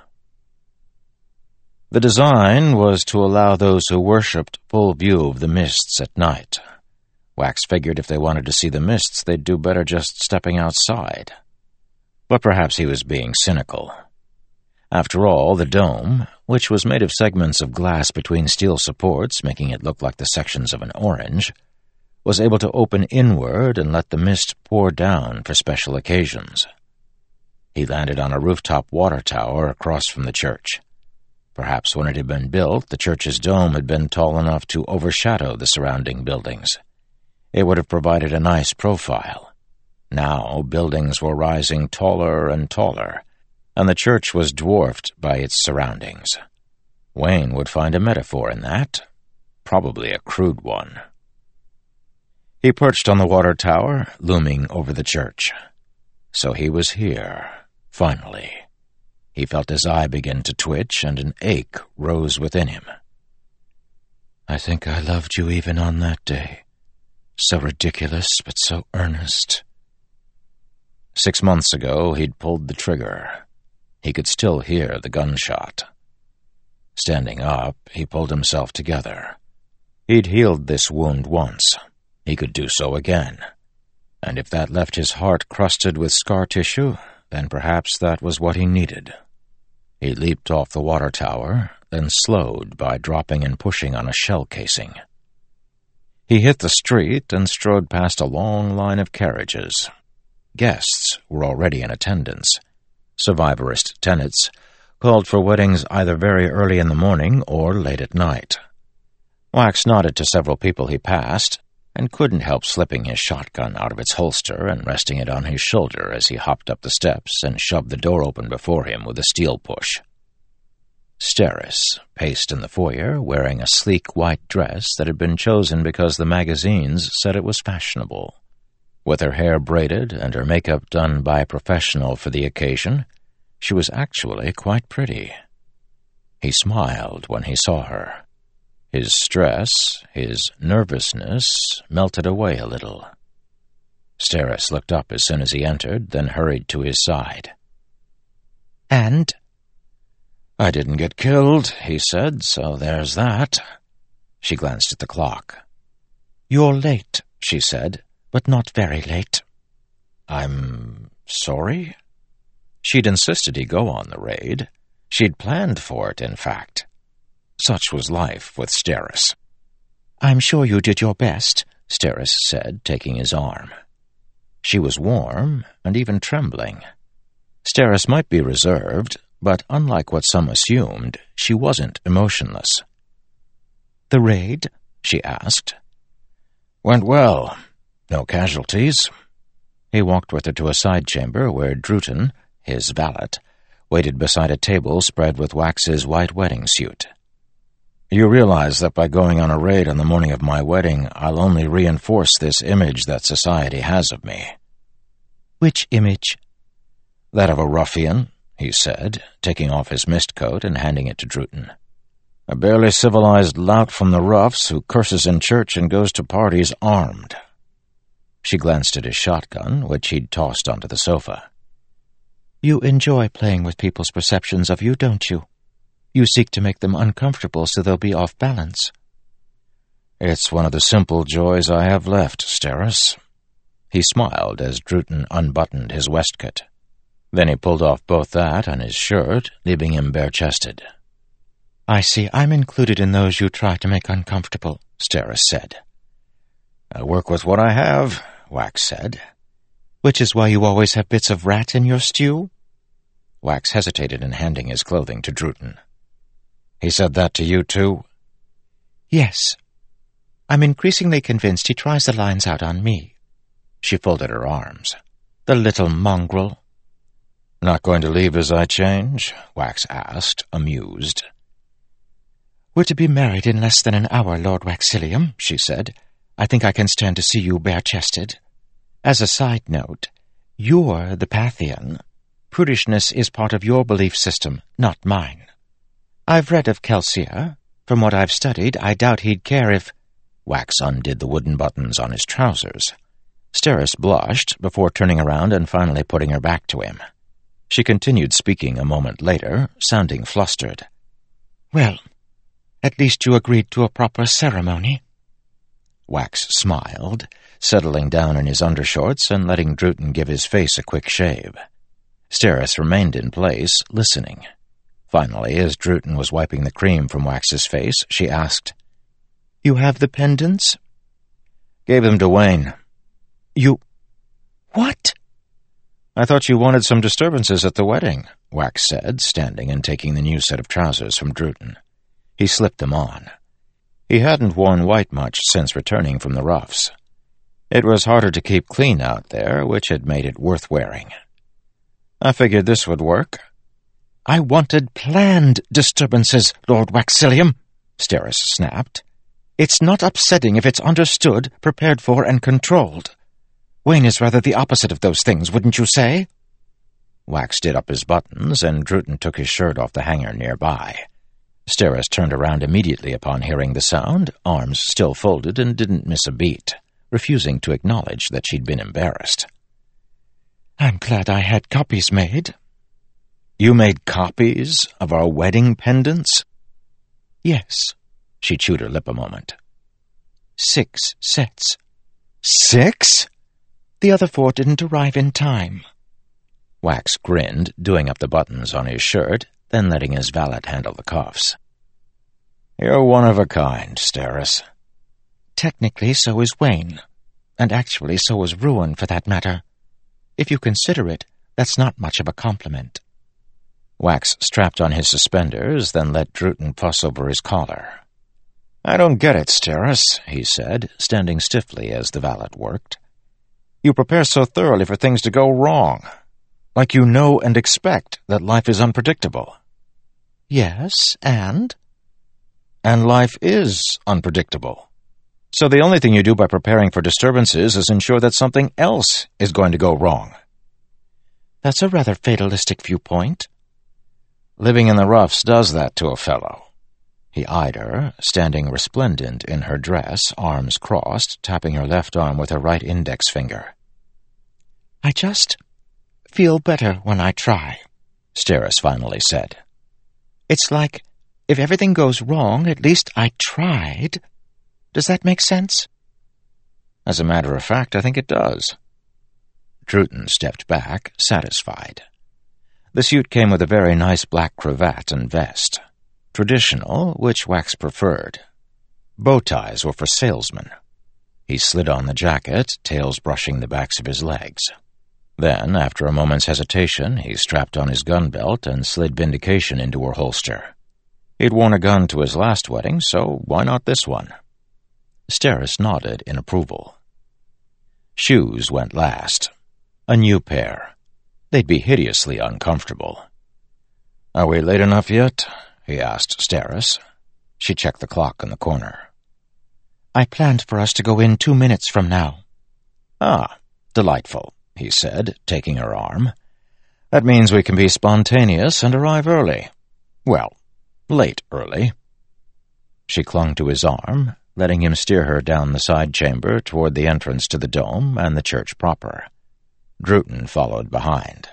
The design was to allow those who worshipped full view of the mists at night. Wax figured if they wanted to see the mists, they'd do better just stepping outside. But perhaps he was being cynical. After all, the dome, which was made of segments of glass between steel supports, making it look like the sections of an orange, was able to open inward and let the mist pour down for special occasions. He landed on a rooftop water tower across from the church. Perhaps when it had been built, the church's dome had been tall enough to overshadow the surrounding buildings. It would have provided a nice profile. Now buildings were rising taller and taller, and the church was dwarfed by its surroundings. Wayne would find a metaphor in that, probably a crude one. He perched on the water tower, looming over the church. So he was here, finally. He felt his eye begin to twitch, and an ache rose within him. I think I loved you even on that day. So ridiculous, but so earnest. 6 months ago, he'd pulled the trigger. He could still hear the gunshot. Standing up, he pulled himself together. He'd healed this wound once. He could do so again. And if that left his heart crusted with scar tissue, then perhaps that was what he needed. He leaped off the water tower, then slowed by dropping and pushing on a shell casing. He hit the street and strode past a long line of carriages. Guests were already in attendance. Survivorist tenants called for weddings either very early in the morning or late at night. Wax nodded to several people he passed, and couldn't help slipping his shotgun out of its holster and resting it on his shoulder as he hopped up the steps and shoved the door open before him with a steel push. Steris paced in the foyer, wearing a sleek white dress that had been chosen because the magazines said it was fashionable. With her hair braided and her makeup done by a professional for the occasion, she was actually quite pretty. He smiled when he saw her. His stress, his nervousness, melted away a little. Steris looked up as soon as he entered, then hurried to his side. And? I didn't get killed, he said, so there's that. She glanced at the clock. You're late, she said, but not very late. I'm sorry? She'd insisted he go on the raid. She'd planned for it, in fact. Such was life with Steris. I'm sure you did your best, Steris said, taking his arm. She was warm and even trembling. Steris might be reserved, but unlike what some assumed, she wasn't emotionless. The raid? She asked. Went well. No casualties. He walked with her to a side chamber where Druten, his valet, waited beside a table spread with Wax's white wedding suit. You realize that by going on a raid on the morning of my wedding, I'll only reinforce this image that society has of me. Which image? That of a ruffian, he said, taking off his mist coat and handing it to Druten. A barely civilized lout from the roughs who curses in church and goes to parties armed. She glanced at his shotgun, which he'd tossed onto the sofa. You enjoy playing with people's perceptions of you, don't you? You seek to make them uncomfortable so they'll be off balance. It's one of the simple joys I have left, Steris. He smiled as Druten unbuttoned his waistcoat. Then he pulled off both that and his shirt, leaving him bare-chested. I see I'm included in those you try to make uncomfortable, Steris said. I work with what I have, Wax said. Which is why you always have bits of rat in your stew? Wax hesitated in handing his clothing to Druten. He said that to you, too? Yes. I'm increasingly convinced he tries the lines out on me. She folded her arms. The little mongrel. Not going to leave as I change? Wax asked, amused. We're to be married in less than an hour, Lord Waxillium, she said. I think I can stand to see you bare-chested. As a side note, you're the Pathian. Prudishness is part of your belief system, not mine. I've read of Kelsier. From what I've studied, I doubt he'd care if— Wax undid the wooden buttons on his trousers. Steris blushed before turning around and finally putting her back to him. She continued speaking a moment later, sounding flustered. Well, at least you agreed to a proper ceremony. Wax smiled, settling down in his undershorts and letting Druten give his face a quick shave. Steris remained in place, listening. Finally, as Druten was wiping the cream from Wax's face, she asked, You have the pendants? Gave them to Wayne. You— What? I thought you wanted some disturbances at the wedding, Wax said, standing and taking the new set of trousers from Druten. He slipped them on. He hadn't worn white much since returning from the roughs. It was harder to keep clean out there, which had made it worth wearing. I figured this would work. I wanted planned disturbances, Lord Waxillium, Steris snapped. It's not upsetting if it's understood, prepared for, and controlled. Wayne is rather the opposite of those things, wouldn't you say? Wax did up his buttons, and Druten took his shirt off the hanger nearby. Steris turned around immediately upon hearing the sound, arms still folded, and didn't miss a beat, refusing to acknowledge that she'd been embarrassed. I'm glad I had copies made. You made copies of our wedding pendants? Yes. She chewed her lip a moment. 6 sets. 6? The other 4 didn't arrive in time. Wax grinned, doing up the buttons on his shirt, then letting his valet handle the cuffs. You're one of a kind, Steris. Technically, so is Wayne. And actually, so is Ruin, for that matter. If you consider it, that's not much of a compliment. Wax strapped on his suspenders, then let Druten fuss over his collar. I don't get it, Steris, he said, standing stiffly as the valet worked. You prepare so thoroughly for things to go wrong, like you know and expect that life is unpredictable. Yes, and? And life is unpredictable. So the only thing you do by preparing for disturbances is ensure that something else is going to go wrong. That's a rather fatalistic viewpoint. Living in the roughs does that to a fellow. He eyed her, standing resplendent in her dress, arms crossed, tapping her left arm with her right index finger. I just feel better when I try, Steris finally said. It's like, if everything goes wrong, at least I tried. Does that make sense? As a matter of fact, I think it does. Druten stepped back, satisfied. The suit came with a very nice black cravat and vest. Traditional, which Wax preferred. Bow ties were for salesmen. He slid on the jacket, tails brushing the backs of his legs. Then, after a moment's hesitation, he strapped on his gun belt and slid Vindication into her holster. He'd worn a gun to his last wedding, so why not this one? Steris nodded in approval. Shoes went last. A new pair. They'd be hideously uncomfortable. Are we late enough yet? He asked Steris. She checked the clock in the corner. I planned for us to go in 2 minutes from now. Ah, delightful, he said, taking her arm. That means we can be spontaneous and arrive early. Well, late early. She clung to his arm, letting him steer her down the side chamber toward the entrance to the dome and the church proper. Druten followed behind.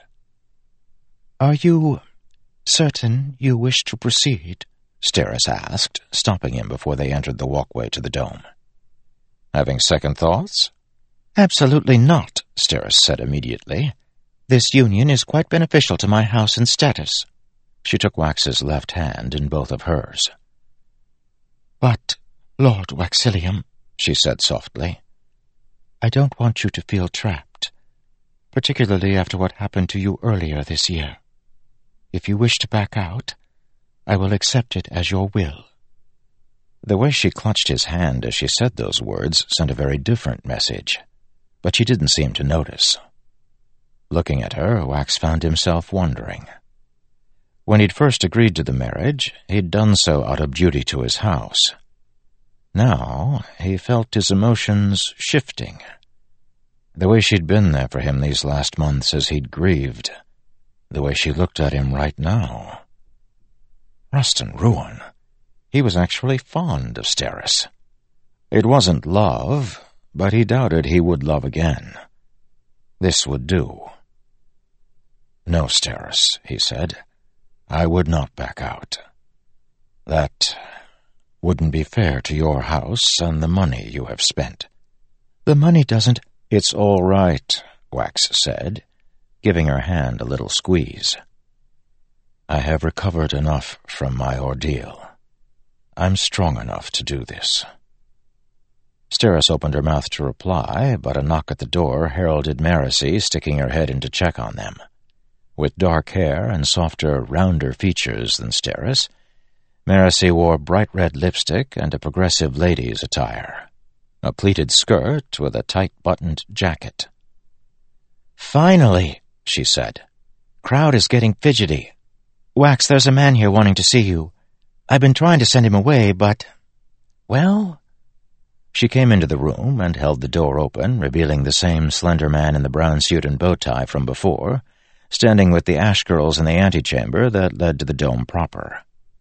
Are you certain you wish to proceed? Steris asked, stopping him before they entered the walkway to the dome. Having second thoughts? Absolutely not, Steris said immediately. This union is quite beneficial to my house and status. She took Wax's left hand in both of hers. But, Lord Waxillium, she said softly, I don't want you to feel trapped, particularly after what happened to you earlier this year. If you wish to back out, I will accept it as your will. The way she clutched his hand as she said those words sent a very different message, but she didn't seem to notice. Looking at her, Wax found himself wondering. When he'd first agreed to the marriage, he'd done so out of duty to his house. Now he felt his emotions shifting. The way she'd been there for him these last months as he'd grieved. The way she looked at him right now. Rustin Ruin. He was actually fond of Steris. It wasn't love, but he doubted he would love again. This would do. "No, Steris," he said. "I would not back out. That wouldn't be fair to your house and the money you have spent." "The money doesn't—" "It's all right," Wax said, giving her hand a little squeeze. "I have recovered enough from my ordeal. I'm strong enough to do this." Steris opened her mouth to reply, but a knock at the door heralded Marasi sticking her head in to check on them. With dark hair and softer, rounder features than Steris, Marasi wore bright red lipstick and a progressive lady's attire, a pleated skirt with a tight-buttoned jacket. "Finally," she said. "Crowd is getting fidgety. Wax, there's a man here wanting to see you. I've been trying to send him away, but... well..." She came into the room and held the door open, revealing the same slender man in the brown suit and bow tie from before, standing with the ash girls in the antechamber that led to the dome proper.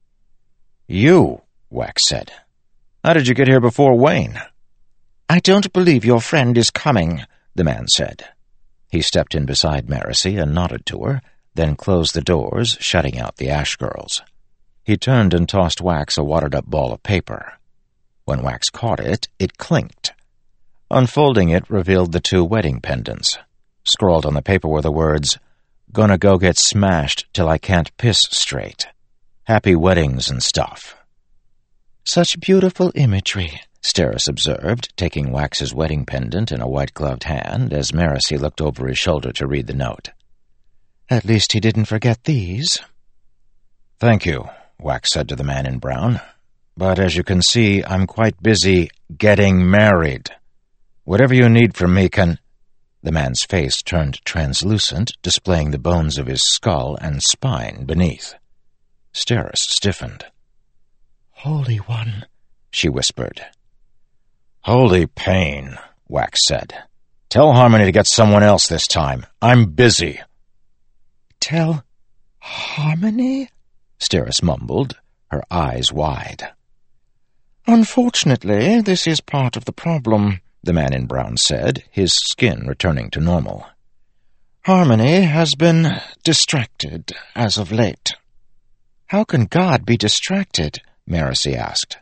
"You," Wax said. "How did you get here before Wayne?" "I don't believe your friend is coming," the man said. He stepped in beside Marasi and nodded to her, then closed the doors, shutting out the ash girls. He turned and tossed Wax a wadded-up ball of paper. When Wax caught it, it clinked. Unfolding it revealed the 2 wedding pendants. Scrawled on the paper were the words, "Gonna go get smashed till I can't piss straight. Happy weddings and stuff." "Such beautiful imagery," Steris observed, taking Wax's wedding pendant in a white-gloved hand as Marasi looked over his shoulder to read the note. "At least he didn't forget these." "Thank you," Wax said to the man in brown. "But as you can see, I'm quite busy getting married. Whatever you need from me can—" The man's face turned translucent, displaying the bones of his skull and spine beneath. Steris stiffened. "Holy One," she whispered. "Holy pain," Wax said. "Tell Harmony to get someone else this time. I'm busy." "Tell Harmony?" Steris mumbled, her eyes wide. "Unfortunately, this is part of the problem," the man in brown said, his skin returning to normal. "Harmony has been distracted as of late." "How can God be distracted?" Marasi asked.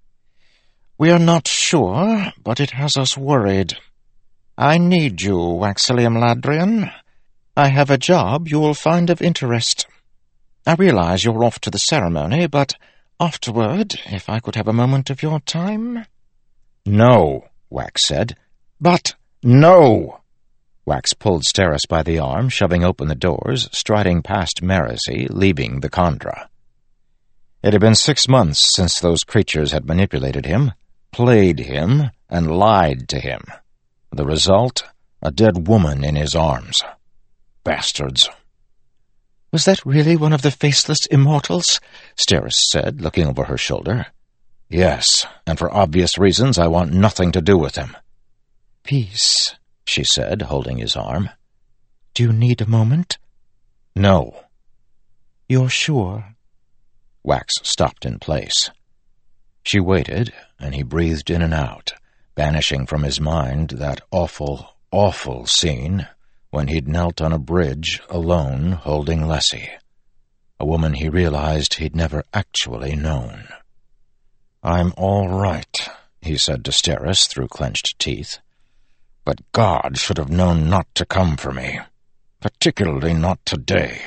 "We are not sure, but it has us worried. I need you, Waxilium Ladrian. I have a job you will find of interest. I realize you're off to the ceremony, but afterward, if I could have a moment of your time—" "No," Wax said. "But—" "No!" Wax pulled Steris by the arm, shoving open the doors, striding past Marasi, leaving the Khandra. It had been 6 months since those creatures had manipulated him, played him, and lied to him. The result, a dead woman in his arms. Bastards. "Was that really one of the faceless immortals?" Steris said, looking over her shoulder. "Yes, and for obvious reasons I want nothing to do with him." "Peace," she said, holding his arm. "Do you need a moment?" "No." "You're sure?" Wax stopped in place. She waited, and he breathed in and out, banishing from his mind that awful, awful scene when he'd knelt on a bridge alone holding Lessie, a woman he realized he'd never actually known. "I'm all right," he said to Steris through clenched teeth. "But God should have known not to come for me, particularly not today."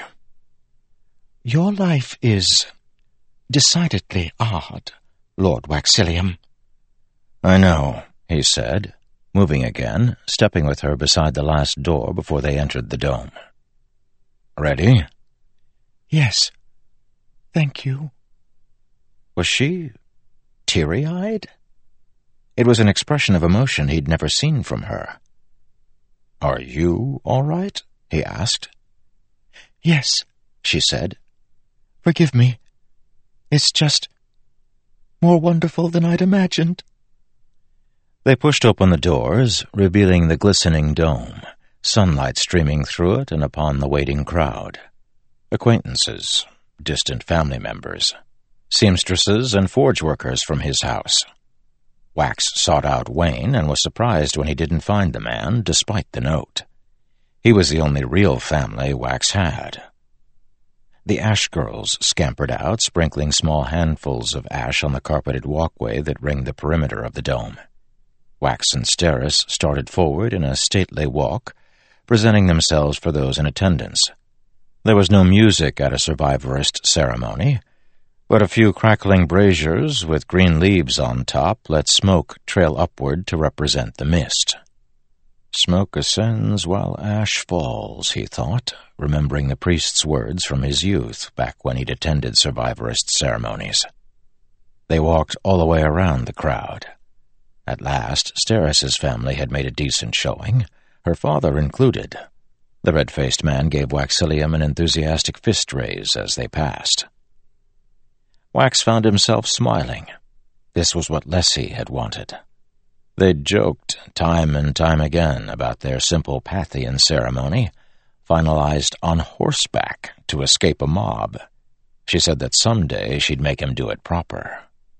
"Your life is decidedly odd, Lord Waxilium." "I know," he said, moving again, stepping with her beside the last door before they entered the dome. "Ready?" "Yes. Thank you." Was she teary-eyed? It was an expression of emotion he'd never seen from her. "Are you all right?" he asked. "Yes," she said. "Forgive me. It's just more wonderful than I'd imagined." They pushed open the doors, revealing the glistening dome, sunlight streaming through it and upon the waiting crowd. Acquaintances, distant family members, seamstresses and forge workers from his house. Wax sought out Wayne and was surprised when he didn't find the man, despite the note. He was the only real family Wax had. The Ash girls scampered out, sprinkling small handfuls of ash on the carpeted walkway that ringed the perimeter of the dome. Wax and Steris started forward in a stately walk, presenting themselves for those in attendance. There was no music at a survivorist ceremony, but a few crackling braziers with green leaves on top let smoke trail upward to represent the mist. Smoke ascends while ash falls, he thought, remembering the priest's words from his youth back when he'd attended survivorist ceremonies. They walked all the way around the crowd. At last, Steris's family had made a decent showing, her father included. The red-faced man gave Waxillium an enthusiastic fist raise as they passed. Wax found himself smiling. This was what Lessie had wanted. They'd joked time and time again about their simple Pathian ceremony, finalized on horseback to escape a mob. She said that someday she'd make him do it proper.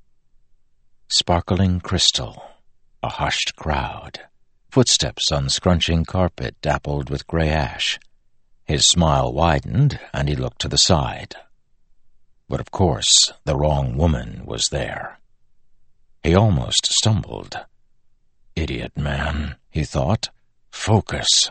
Sparkling crystal, a hushed crowd, footsteps on scrunching carpet dappled with gray ash. His smile widened, and he looked to the side. But of course, the wrong woman was there. He almost stumbled. Idiot man, he thought. Focus.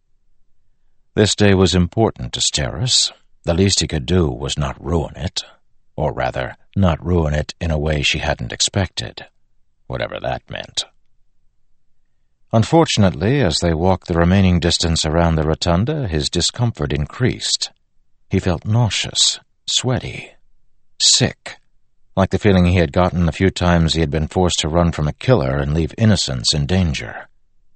This day was important to Steris. The least he could do was not ruin it. Or rather, not ruin it in a way she hadn't expected. Whatever that meant. Unfortunately, as they walked the remaining distance around the rotunda, his discomfort increased. He felt nauseous, sweaty, sick, like the feeling he had gotten the few times he had been forced to run from a killer and leave innocents in danger.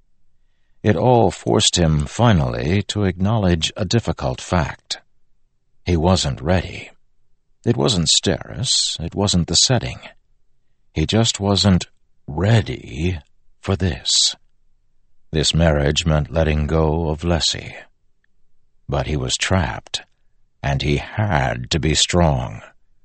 It all forced him, finally, to acknowledge a difficult fact. He wasn't ready. It wasn't Steris, it wasn't the setting. He just wasn't ready for this. This marriage meant letting go of Lessie. But he was trapped, and he had to be strong.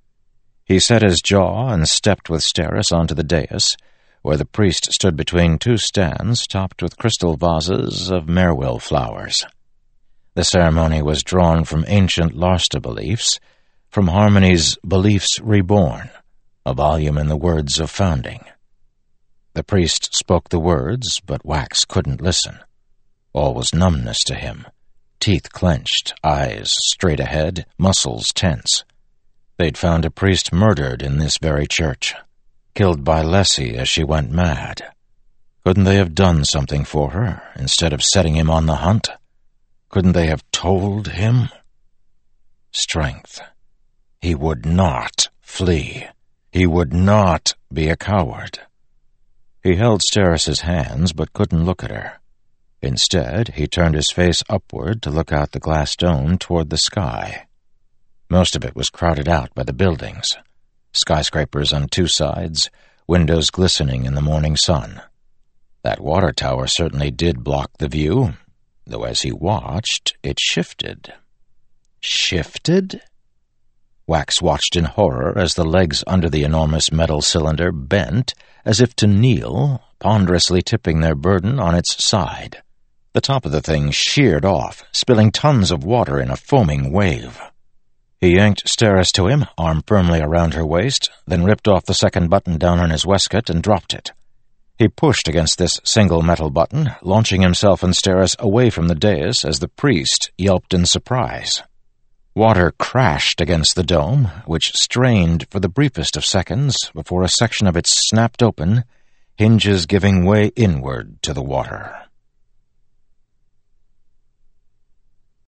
He set his jaw and stepped with Steris onto the dais, where the priest stood between two stands topped with crystal vases of Merwill flowers. The ceremony was drawn from ancient Larsta beliefs, from Harmony's Beliefs Reborn, a volume in the Words of Founding. The priest spoke the words, but Wax couldn't listen. All was numbness to him. Teeth clenched, eyes straight ahead, muscles tense. They'd found a priest murdered in this very church, killed by Lessie as she went mad. Couldn't they have done something for her, instead of setting him on the hunt? Couldn't they have told him? Strength. He would not flee. He would not be a coward. He held Steris's hands, but couldn't look at her. Instead, he turned his face upward to look out the glass dome toward the sky. Most of it was crowded out by the buildings. Skyscrapers on two sides, windows glistening in the morning sun. That water tower certainly did block the view, though as he watched, it shifted. Shifted? Wax watched in horror as the legs under the enormous metal cylinder bent, as if to kneel, ponderously tipping their burden on its side. The top of the thing sheared off, spilling tons of water in a foaming wave. He yanked Steris to him, arm firmly around her waist, then ripped off the second button down on his waistcoat and dropped it. He pushed against this single metal button, launching himself and Steris away from the dais as the priest yelped in surprise. Water crashed against the dome, which strained for the briefest of seconds before a section of it snapped open, hinges giving way inward to the water.